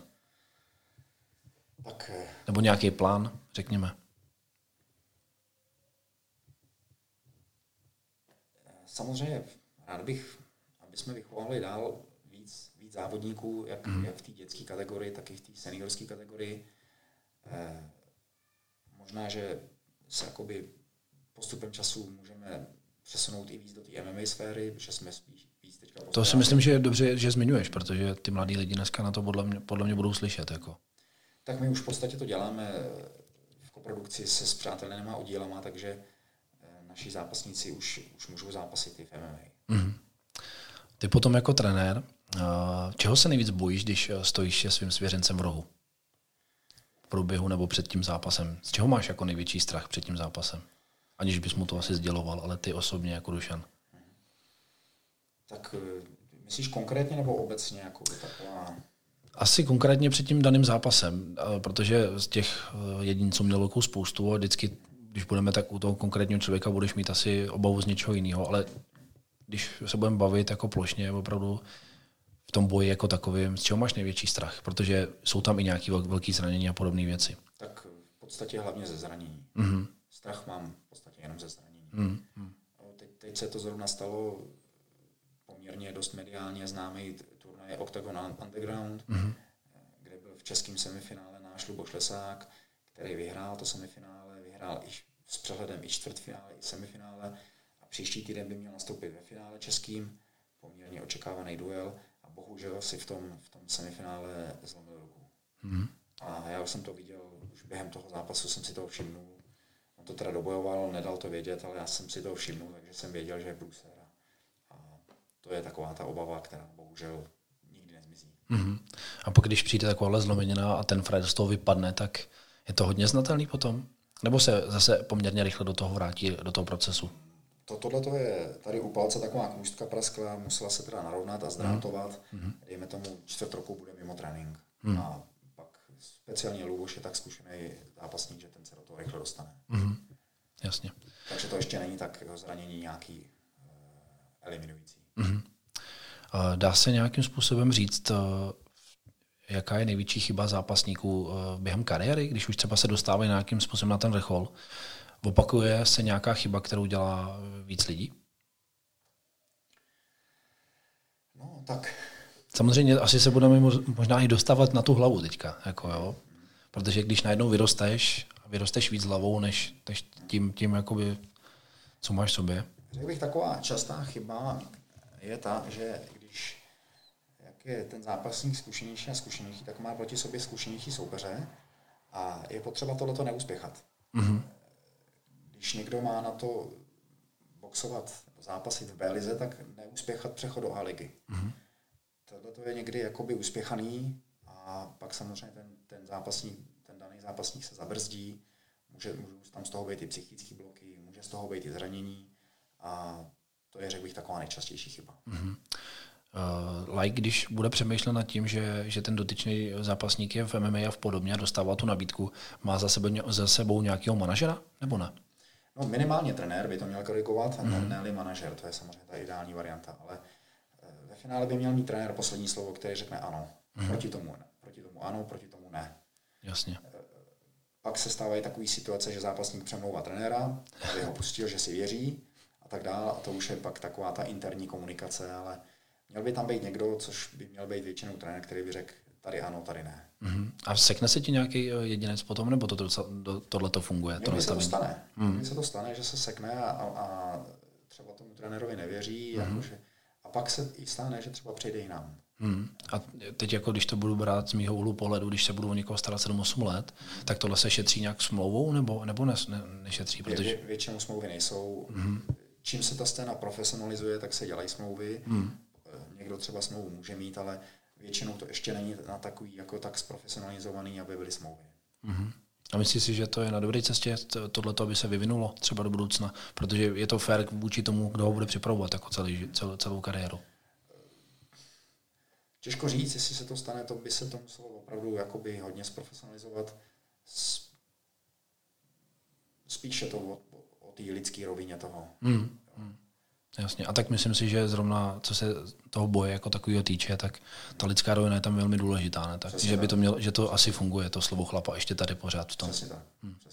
Tak, nebo nějaký plán, řekněme? Samozřejmě rád bych, aby jsme vychovali dál víc závodníků, jak v té dětské kategorii, tak i v té seniorské kategorii. Možná, že se jakoby postupem času můžeme přesunout i víc do té MMA sféry, protože jsme spíš víc teďka... To si myslím, že je dobře, že zmiňuješ, protože ty mladí lidi dneska na to podle mě budou slyšet. Jako. Tak my už v podstatě to děláme v koprodukci se spřátelenýma oddílama, takže naši zápasníci už můžou zápasit i v MMA. Ty potom jako trenér, čeho se nejvíc bojíš, když stojíš se svým svěřencem v rohu? V průběhu nebo před tím zápasem? Z čeho máš jako největší strach před tím zápasem? Aniž bys mu to asi sděloval, ale ty osobně jako Dušan. Tak myslíš konkrétně nebo obecně? Jako taková... Asi konkrétně před tím daným zápasem, protože z těch jedinců měl velkou spoustu a vždycky, když budeme tak u toho konkrétního člověka, budeš mít asi obavu z něčeho jiného, ale když se budeme bavit jako plošně, opravdu v tom boji jako takovým, z čeho máš největší strach? Protože jsou tam i nějaké velké zranění a podobné věci. Tak v podstatě hlavně ze zranění. Strach mám v podstatě jenom ze zranění. Teď se to zrovna stalo poměrně dost mediálně známý turnaj Octagon Underground, kde byl v českém semifinále náš Luboš Lesák, který vyhrál to semifinále, vyhrál i s přehledem i čtvrtfinále, i semifinále a příští týden by měl nastoupit ve finále českým, poměrně očekávaný duel a bohužel si v tom semifinále zlomil ruku. A já jsem to viděl, už během toho zápasu jsem si toho všimnul. On to teda dobojoval, nedal to vědět, ale já jsem si toho všimnul, takže jsem věděl, že je průser. A to je taková ta obava, která bohužel nikdy nezmizí. A pokud když přijde takováhle zlomenina a ten frajer z toho vypadne, tak je to hodně znatelný potom? Nebo se zase poměrně rychle do toho vrátí, do toho procesu? Tohle to je tady u palce taková kůstka praskla, musela se teda narovnat a zdrátovat. Dejme tomu 4 roku bude mimo trénink. A pak speciálně Luboš je tak zkušený zápasník, že ten se do toho rychle dostane. Jasně. Takže to ještě není tak zranění nějaký eliminující. Dá se nějakým způsobem říct, jaká je největší chyba zápasníků během kariéry, když už třeba se dostávají nějakým způsobem na ten vrchol? Opakuje se nějaká chyba, kterou dělá víc lidí? No, tak... Samozřejmě asi se budeme možná i dostávat na tu hlavu teďka, jako jo? Protože když najednou vyrosteš víc hlavou, než tím jakoby, co máš v sobě. Řekl bych, taková častá chyba je ta, že když jak je ten zápasník zkušenější a zkušenější, tak má proti sobě zkušenější soupeře a je potřeba tohleto neuspěchat. Když někdo má na to boxovat, zápasit v B lize, tak neuspěchat přechod do A ligy. Tohle je někdy jakoby uspěchaný a pak samozřejmě ten daný zápasník se zabrzdí, můžou tam z toho být i psychické bloky, může z toho být i zranění a to je, řekl bych, taková nejčastější chyba. Když bude přemýšlet nad tím, že ten dotyčný zápasník je v MMA a v podobně a dostává tu nabídku, má za sebou nějakého manažera, nebo ne? No, minimálně trenér by to měl korigovat, ne-li manažer, to je samozřejmě ta ideální varianta, ale ve finále by měl mít trenér poslední slovo, který řekne ano, proti tomu ano, proti tomu ne. Jasně. Pak se stávají takové situace, že zápasník přemlouvá trenéra, aby ho pustil, že si věří a tak dále, a to už je pak taková ta interní komunikace, ale měl by tam být někdo, což by měl být většinou trenér, který by řekl tady ano, tady ne. A sekne se ti nějaký jedinec potom, nebo tohle to funguje? Mně se to stane. Mně se to stane, že se sekne a třeba tomu trenérovi nevěří, jakože, a pak se i stane, že třeba přijde i nám. A teď, jako když to budu brát z mýho úhlu pohledu, když se budu o někoho starat 7-8 let, tak tohle se šetří nějak smlouvou, nebo nešetří? Protože... Většinou smlouvy nejsou. Čím se ta scéna profesionalizuje, tak se dělají smlouvy. Někdo třeba smlouvu může mít, ale většinou to ještě není na takový jako tak zprofesionalizovaný, aby byly smlouvy. A myslíš si, že to je na dobré cestě tohleto, aby se vyvinulo třeba do budoucna? Protože je to fér vůči tomu, kdo ho bude připravovat jako celou kariéru. Těžko říct, jestli se to stane, to by se to muselo opravdu jakoby hodně zprofesionalizovat. Spíše to o té lidské rovině toho. Jasně. A tak myslím si, že zrovna co se toho boje jako takového týče, tak ta lidská rovina je tam velmi důležitá. Ne? Tak, že by to mělo, že to asi funguje, to slovo chlapa ještě tady pořád v tom. Přesně tak.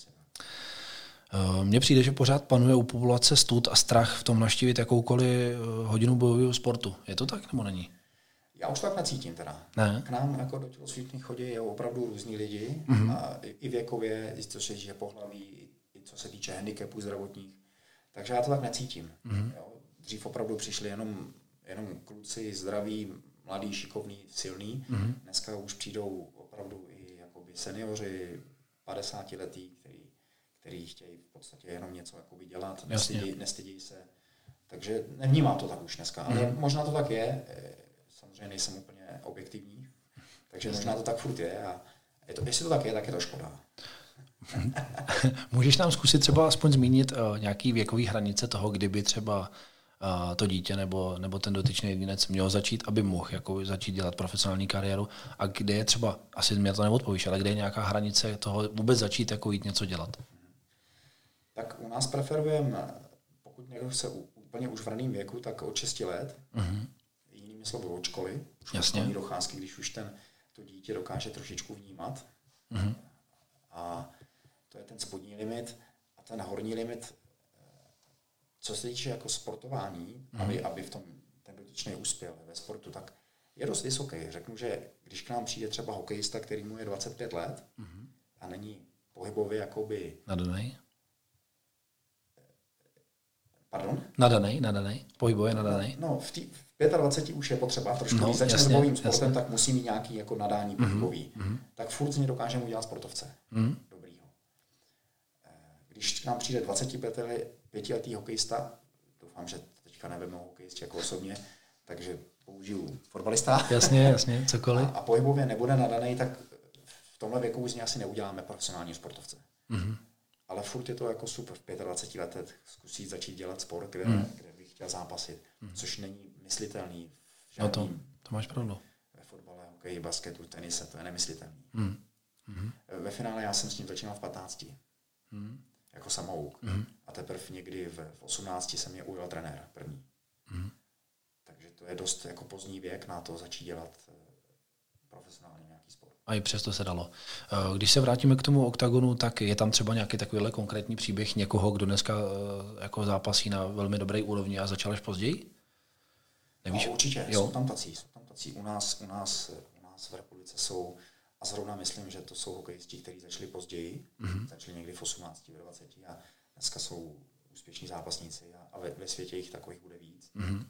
Mně přijde, že pořád panuje u populace stud a strach v tom navštívit jakoukoliv hodinu bojového sportu. Je to tak, nebo není? Já už tak necítím teda. Ne? K nám jako do tělocvičných chodí je opravdu různí lidi, a i věkově, i co se týče pohlaví, i co se týče handicapů zdravotních. Takže já to tak necítím. Jo? Dřív opravdu přišli jenom kluci zdraví, mladí, šikovní, silní. Dneska už přijdou opravdu i jakoby seniori, 50letí, který chtějí v podstatě jenom něco jakoby dělat, nestydí se. Takže nevnímám to tak už dneska, ale možná to tak je. Samozřejmě nejsem úplně objektivní, takže možná to tak furt je a jestli to tak je to škoda. Můžeš nám zkusit třeba aspoň zmínit nějaký věkový hranice toho, kdyby třeba to dítě nebo ten dotyčný jedinec měl začít, aby mohl jako začít dělat profesionální kariéru a kde je třeba, asi mě to neodpovíš, ale kde je nějaká hranice toho vůbec začít jako jít něco dělat? Tak u nás preferujeme, pokud někdo chce úplně už v raném věku, tak od 6 let. Jinými slovy od školy. Školní docházky, když už to dítě dokáže trošičku vnímat. A to je ten spodní limit. A ten horní limit, co se týče jako sportování, aby v tom ten dotyčný uspěl ve sportu, tak je dost vysoký. Řeknu, že když k nám přijde třeba hokejista, který mu je 25 let a není pohybově jakoby... Nadanej? Pardon? Nadanej. Pohybově nadanej. No, v 25 už je potřeba trošku, když začne s bojovým sportem, tak musí mít nějaký jako nadání pohybový. Tak furt z něj dokážeme udělat sportovce. Dobrýho. když k nám přijde 25letý hokejista, doufám, že teďka nevemu hokejisti jako osobně, takže použiju fotbalista. Jasně, cokoliv. A pohybově nebude nadaný, tak v tomhle věku z něj asi neuděláme profesionální sportovce. Mm-hmm. Ale furt je to jako super v 25 letech zkusit začít dělat sport, kde bych chtěl zápasit, což není myslitelný. No to máš pravdu. Ve fotbale, hokeji, basketu, tenise, to je nemyslitelný. Ve finále já jsem s ním začínal v 15. Jako samouk. A teprve někdy v 18 se mě ujel trenér první. Takže to je dost jako pozdní věk na to začít dělat profesionálně nějaký sport. A i přesto se dalo. Když se vrátíme k tomu oktagonu, tak je tam třeba nějaký takovýhle konkrétní příběh někoho, kdo dneska jako zápasí na velmi dobré úrovni a začal až později? Nevíš? No, určitě, jsou tam tací. U nás v republice jsou, a zrovna myslím, že to jsou hokejisti, kteří začali později, začali někdy v 18, v 20 a dneska jsou úspěšní zápasníci a ve světě jich takových bude víc.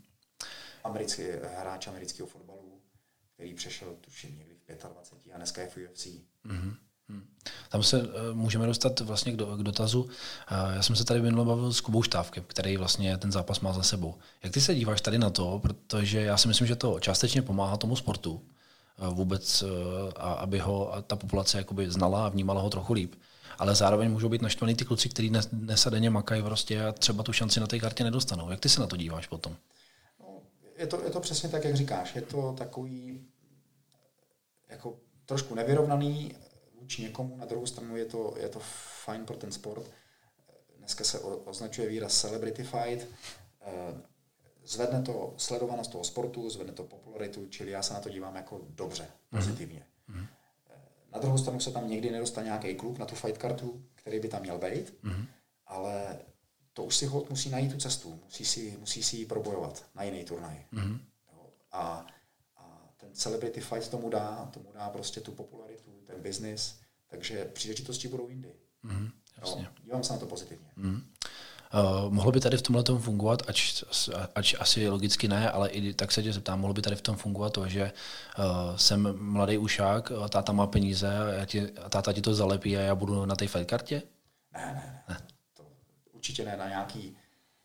Hráč amerického fotbalu, který přešel tuším někdy v 25 a dneska je v UFC. Tam se můžeme dostat vlastně k dotazu. Já jsem se tady minule bavil s Kubou Štávkem, který vlastně ten zápas má za sebou. Jak ty se díváš tady na to, protože já si myslím, že to částečně pomáhá tomu sportu vůbec, aby ho ta populace jakoby znala a vnímala ho trochu líp. Ale zároveň můžou být naštvaný ty kluci, kteří dnes a denně makají prostě a třeba tu šanci na té kartě nedostanou. Jak ty se na to díváš potom? No, je to přesně tak, jak říkáš. Je to takový jako trošku nevyrovnaný vůči někomu, na druhou stranu je to fajn pro ten sport. Dneska se označuje výraz celebrity fight. Zvedne to sledovanost toho sportu, zvedne to popularitu, čili já se na to dívám jako dobře, pozitivně. Na druhou stranu se tam někdy nedostane nějaký kluk na tu fight kartu, který by tam měl být, ale to už si hod musí najít tu cestu, musí si ji probojovat na jiný turnaj. A ten celebrity fight tomu dá prostě tu popularitu, ten business, takže příležitosti budou jindy. Dívám se na to pozitivně. Mohlo by tady v tomhle tom fungovat, ač asi logicky ne, ale i tak se tě zeptám, mohlo by tady v tom fungovat to, že jsem mladý ušák, táta má peníze a táta ti to zalepí a já budu na té fight kartě? Ne. To určitě ne na nějaký.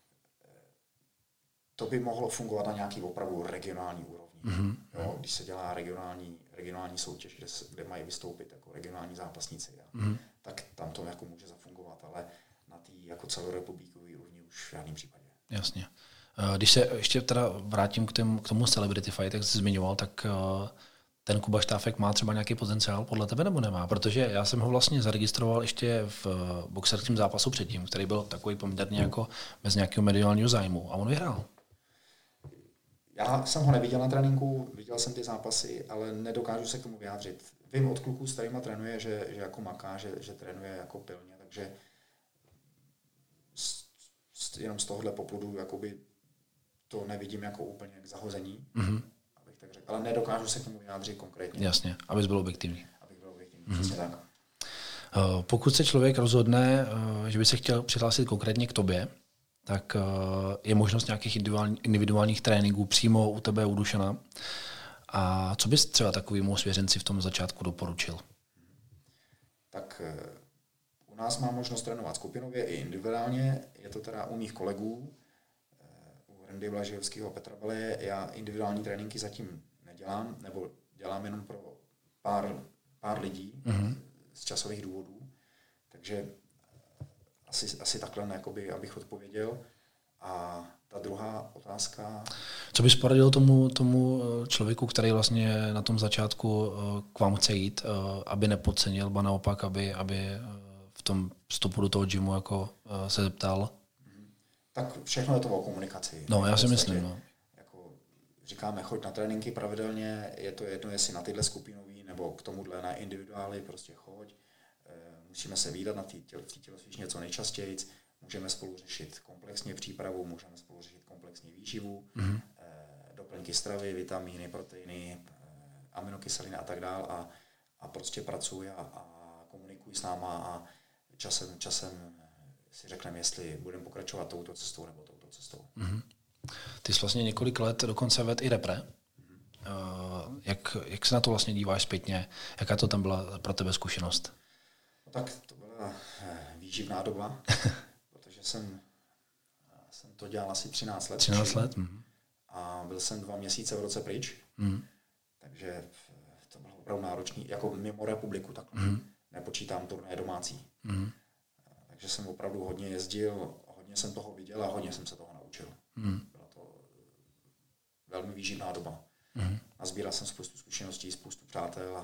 To by mohlo fungovat na nějaký opravdu regionální úrovni. Jo, když se dělá regionální soutěž, kde mají vystoupit jako regionální zápasníci, tak tam to jako může zafungovat, ale na té jako celorepublikové úrovni už v žádném případě. Jasně. Když se ještě teda vrátím k tomu celebrity fight, jak jsi zmiňoval, tak ten Kuba Štávek má třeba nějaký potenciál podle tebe nebo nemá? Protože já jsem ho vlastně zaregistroval ještě v boxerském zápasu předtím, který byl takový poměrně jako bez nějakého mediálního zájmu a on vyhrál. Já jsem ho neviděl na tréninku, viděl jsem ty zápasy, ale nedokážu se k tomu vyjádřit. Vím od kluků, s kterýma trénuje, že jako maká, že trénuje jako pilně, takže jenom z tohohle popudu jakoby to nevidím jako úplně k zahození, abych tak řekl, ale nedokážu se k tomu vyjádřit konkrétně. Jasně, abys byl objektivní. Přesně tak. Pokud se člověk rozhodne, že by se chtěl přihlásit konkrétně k tobě, tak je možnost nějakých individuálních tréninků přímo u tebe, u Dušana. A co bys třeba takovému svěřenci v tom začátku doporučil? Tak u nás má možnost trénovat skupinově i individuálně. Je to teda u mých kolegů, u Randy Blažejovského, Petra Baleje. Já individuální tréninky zatím nedělám, nebo dělám jenom pro pár lidí z časových důvodů. Takže asi takhle, jakoby, abych odpověděl. A ta druhá otázka... Co bys poradil tomu člověku, který vlastně na tom začátku k vám chce jít, aby nepodcenil, ba naopak, aby v tom vstupu do toho gymu jako se zeptal? Tak všechno je to o komunikaci. No, já si myslím. No. Jako říkáme, choď na tréninky pravidelně, je to jedno, jestli na tyhle skupinový, nebo k tomuhle na individuály, prostě choď. Musíme se vídat na té tělocvičně co nejčastěji, můžeme spolu řešit komplexně přípravu, můžeme spolu řešit komplexní výživu, doplňky stravy, vitamíny, proteiny, aminokyseliny a tak dál a prostě pracuj a komunikuj s náma a časem si řekneme, jestli budeme pokračovat touto cestou nebo touto cestou. Ty jsi vlastně několik let dokonce vedl i repre. Jak se na to vlastně díváš zpětně? Jaká to tam byla pro tebe zkušenost? No tak to byla výživná doba, protože jsem to dělal asi 13 let. 13 let? A byl jsem 2 měsíce v roce pryč, takže to bylo opravdu náročný, jako mimo republiku, tak nepočítám turné domácí. Takže jsem opravdu hodně jezdil, hodně jsem toho viděl a hodně jsem se toho naučil. Byla to velmi výživná doba. Nazbíral jsem spoustu zkušeností, spoustu přátel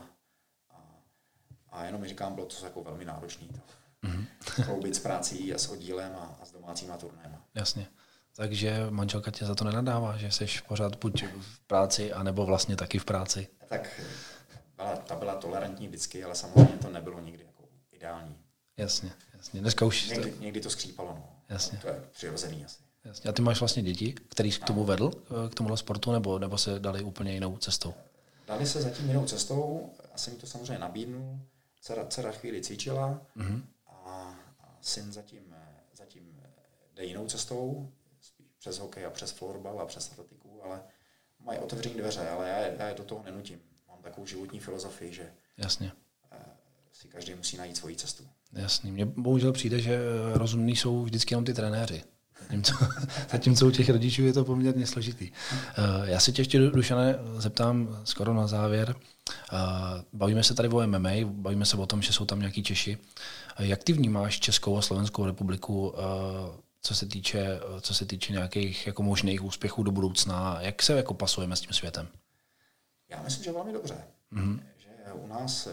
a jenom mi říkám, bylo to jako velmi náročný. Kloubit s prací a s oddílem a s domácíma turnéma. Jasně. Takže manželka tě za to nenadává, že jsi pořád buď v práci, anebo vlastně taky v práci? Tak ta byla tolerantní vždycky, ale samozřejmě to nebylo nikdy jako ideální. Jasně. Dneska už... Někdy to skřípalo, no. Jasně. To je přirozený asi. Jasně. A ty máš vlastně děti, který jsi k tomu vedl, k tomuhle sportu, nebo se dali úplně jinou cestou? Dali se zatím jinou cestou, já jsem jí to samozřejmě nabídnul, dcera chvíli cvičila a syn zatím jde jinou cestou, spíš přes hokej a přes florbal a přes atletiku, ale mají otevřené dveře, ale já je do toho nenutím. Mám takovou životní filozofii, že Jasně. Si každý musí najít svoji cestu. Jasně. Mně bohužel přijde, že rozumní jsou vždycky jenom ty trenéři. Zatímco u těch rodičů je to poměrně složitý. Já si tě ještě, Dušane, zeptám skoro na závěr. Bavíme se tady o MMA, bavíme se o tom, že jsou tam nějaký Češi. Jak ty vnímáš Českou a Slovenskou republiku, co se týče nějakých jako možných úspěchů do budoucna? Jak se jako pasujeme s tím světem? Já myslím, že velmi dobře. Že u nás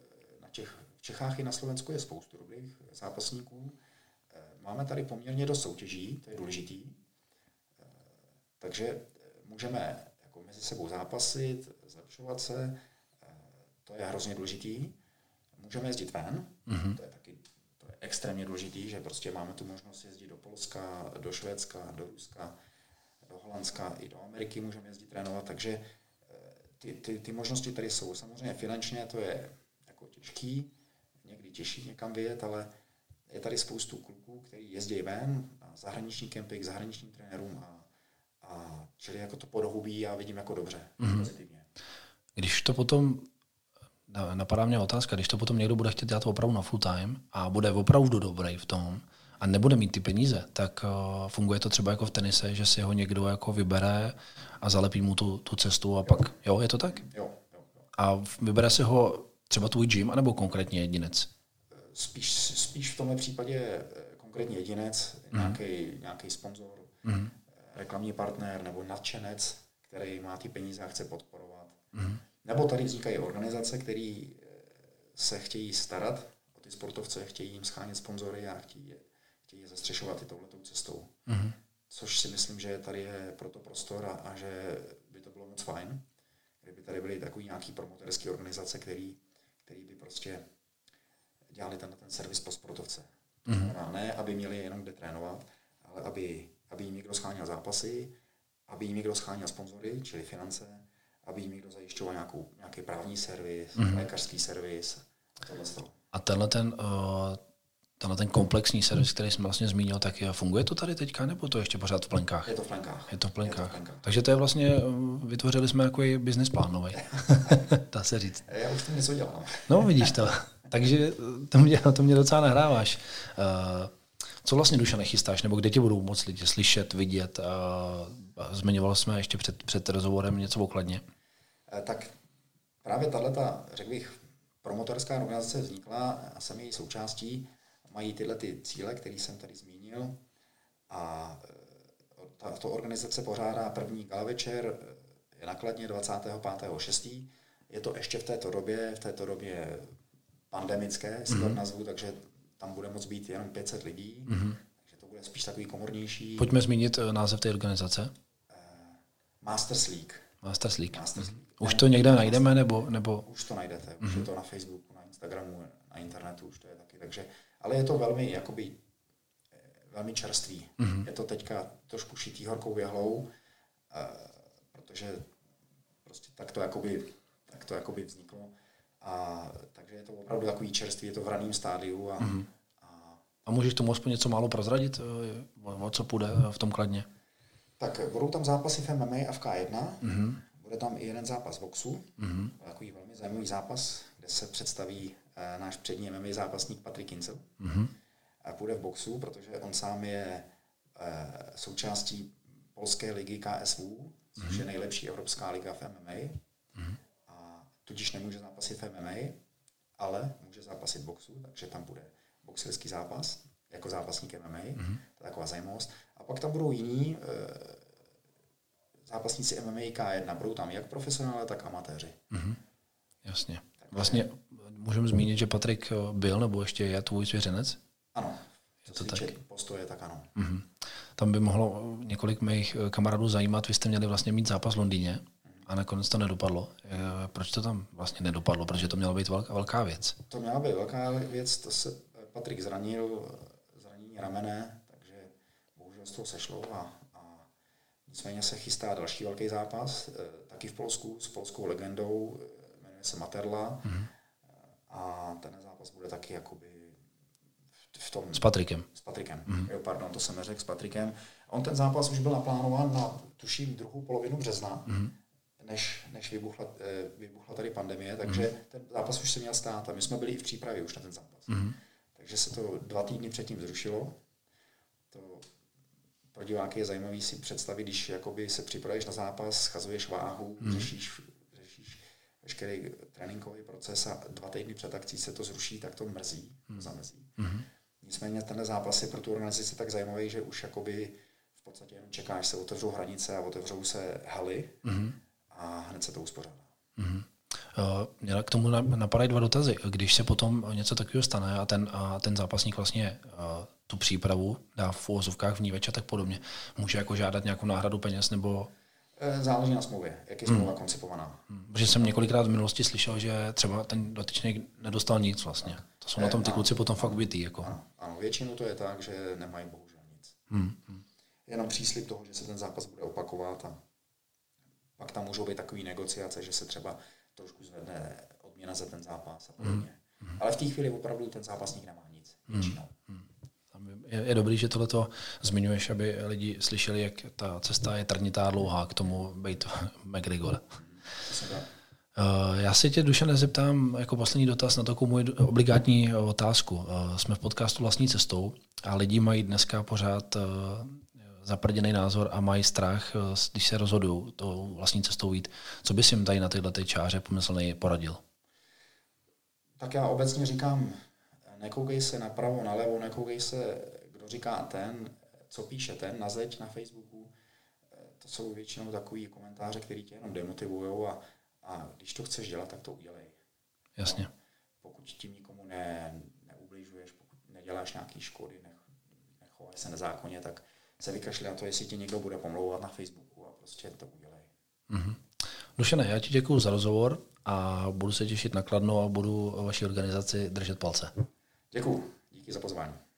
v Čechách i na Slovensku je spoustu dobrých zápasníků. Máme tady poměrně dost soutěží, to je důležitý. Takže můžeme jako mezi sebou zápasit, zlepšovat se, to je hrozně důležitý. Můžeme jezdit ven, to je extrémně důležitý, že prostě máme tu možnost jezdit do Polska, do Švédska, do Ruska, do Holandska, i do Ameriky můžeme jezdit trénovat, takže ty možnosti tady jsou. Samozřejmě finančně to je jako těžký, někdy těžší někam vyjet, ale je tady spoustu kluků, kteří jezdí ven na zahraniční kempy k zahraničním trenérům a čili jako to podhubí já vidím jako dobře, pozitivně. Když to potom, napadá mě otázka, když to potom někdo bude chtět dělat opravdu na full time a bude opravdu dobrý v tom a nebude mít ty peníze, tak funguje to třeba jako v tenise, že si ho někdo jako vybere a zalepí mu tu cestu a pak, jo, je to tak? Jo. A vybere si ho třeba tvůj gym, anebo konkrétně jedinec? Spíš v tomhle případě konkrétně jedinec, nějaký sponzor, reklamní partner nebo nadšenec, který má ty peníze a chce podporovat. Nebo tady vznikají organizace, které se chtějí starat o ty sportovce, chtějí jim schánět sponzory a chtějí je zastřešovat i touhletou cestou. Což si myslím, že tady je proto prostor a že by to bylo moc fajn, kdyby tady byly takový nějaký promoterské organizace, který by prostě dělali ten servis pro sportovce. To znamená, ne, aby měli jenom kde trénovat, ale aby jim někdo scháněl zápasy, aby jim někdo scháněl sponzory, čili finance, aby jim někdo zajišťoval nějaký právní servis, lékařský servis. A tenhle ten komplexní servis, který jsem vlastně zmínil, tak funguje to tady teďka, nebo to ještě pořád v plenkách? Je to v plenkách. Je to v plenkách. Takže to je vlastně, vytvořili jsme takový business plán nový. Dá se říct. Já už tím něco dělám. No, vidíš to. Takže to mě docela nahráváš. Co vlastně, Duša, nechystáš, nebo kde tě budou moc lidi slyšet, vidět? Zmiňovali jsme ještě před rozhovorem něco okladně. Tak právě tato, řekl bych, promotorská organizace vznikla a jsem její součástí. Mají tyhle ty cíle, které jsem tady zmínil. A tato organizace pořádá první gala večer, je na Kladně 25.6. Je to ještě v této době pandemické, jestli to nazvu, takže tam bude moct být jenom 500 lidí, takže to bude spíš takový komornější. Pojďme zmínit název té organizace. Masters League. Masters League. Už to někde najdeme, nebo? Už to najdete, už je to na Facebooku, na Instagramu, na internetu, už to je taky, takže, ale je to velmi čerstvý. Je to teďka trošku šitý horkou věhlou, protože prostě tak to jakoby vzniklo. A takže je to opravdu takový čerstvý, je to v raném stádiu. A můžeš tomu aspoň něco málo prozradit, o co půjde v tom Kladně? Tak budou tam zápasy v MMA a v K1. Bude tam i jeden zápas v boxu. Takový velmi zajímavý zápas, kde se představí náš přední MMA zápasník Patrik Kincel. půjde v boxu, protože on sám je součástí polské ligy KSV, což je nejlepší evropská liga v MMA. A tudíž nemůže zápasit v MMA, ale může zápasit v boxu, takže tam bude boxerský zápas, jako zápasník MMA, to je taková zajímavost. A pak tam budou jiní zápasníci MMA K1, budou tam jak profesionálové, tak amatéři. Jasně. Vlastně můžeme zmínit, že Patrik byl, nebo ještě je tvůj svěřenec? Ano, co se týče postoje, tak ano. Tam by mohlo několik mých kamarádů zajímat, vy jste měli vlastně mít zápas v Londýně a nakonec to nedopadlo. Proč to tam vlastně nedopadlo? Protože to měla být velká věc. To měla být velká věc, to se Patrik zranění ramene, takže bohužel z toho sešlo a nicméně se chystá další velký zápas, taky v Polsku, s polskou legendou, jmenuje se Materla a ten zápas bude taky jakoby v tom... S Patrikem. S Patrikem, jo, pardon, to jsem neřekl, s Patrikem. On ten zápas už byl naplánován na, tuším, druhou polovinu března, než vybuchla tady pandemie, takže ten zápas už se měl stát a my jsme byli i v přípravě už na ten zápas. Takže se to 2 týdny předtím zrušilo. To pro diváky je zajímavý si představit, když jakoby se připravuješ na zápas, schazuješ váhu, řešíš veškerý tréninkový proces a 2 týdny před akcí se to zruší, tak to mrzí, to zamrzí. Nicméně ten zápas je pro tu organizaci tak zajímavý, že už jakoby v podstatě jenom čekáš, se otevřou hranice a otevřou se haly a hned se to uspořádá. Mě k tomu napadají 2 dotazy. Když se potom něco takového stane a ten zápasník vlastně tu přípravu dá v uvozovkách vníveč a tak podobně, může jako žádat nějakou náhradu peněz nebo... Záleží na smlouvě, jak je smlouva koncipovaná. Protože jsem několikrát v minulosti slyšel, že třeba ten dotyčný nedostal nic vlastně. To jsou na tom ty kluci potom fakt bytý. Jako. Ano, většinou to je tak, že nemají bohužel nic. Jenom příslib toho, že se ten zápas bude opakovat a pak tam můžou být takové negociace, že se třeba trošku zvedne odměna za ten zápas a podobně. Ale v té chvíli opravdu ten zápasník nemá nic. Většinou. Je dobrý, že tohleto zmiňuješ, aby lidi slyšeli, jak ta cesta je trnitá dlouhá k tomu být McGregor. Já se tě, Dušane, zeptám jako poslední dotaz na takovou moji obligátní otázku. Jsme v podcastu Vlastní cestou a lidi mají dneska pořád zaprděný názor a mají strach, když se rozhodují tou vlastní cestou jít. Co bys jim tady na této čáře pomyslnej poradil? Tak já obecně říkám, nekoukej se napravo, nalevo, nekoukej se, kdo říká ten, co píše ten na zeď na Facebooku. To jsou většinou takový komentáře, které tě jenom demotivujou a když to chceš dělat, tak to udělej. Jasně. No, pokud tím nikomu neubližuješ, pokud neděláš nějaký škody, nechováš se nezákonně, tak se vykašli na to, jestli tě někdo bude pomlouvat na Facebooku a prostě to udělej. Dušane, já ti děkuju za rozhovor a budu se těšit na Kladno a budu vaší organizaci držet palce. Děkuju, díky za pozvání.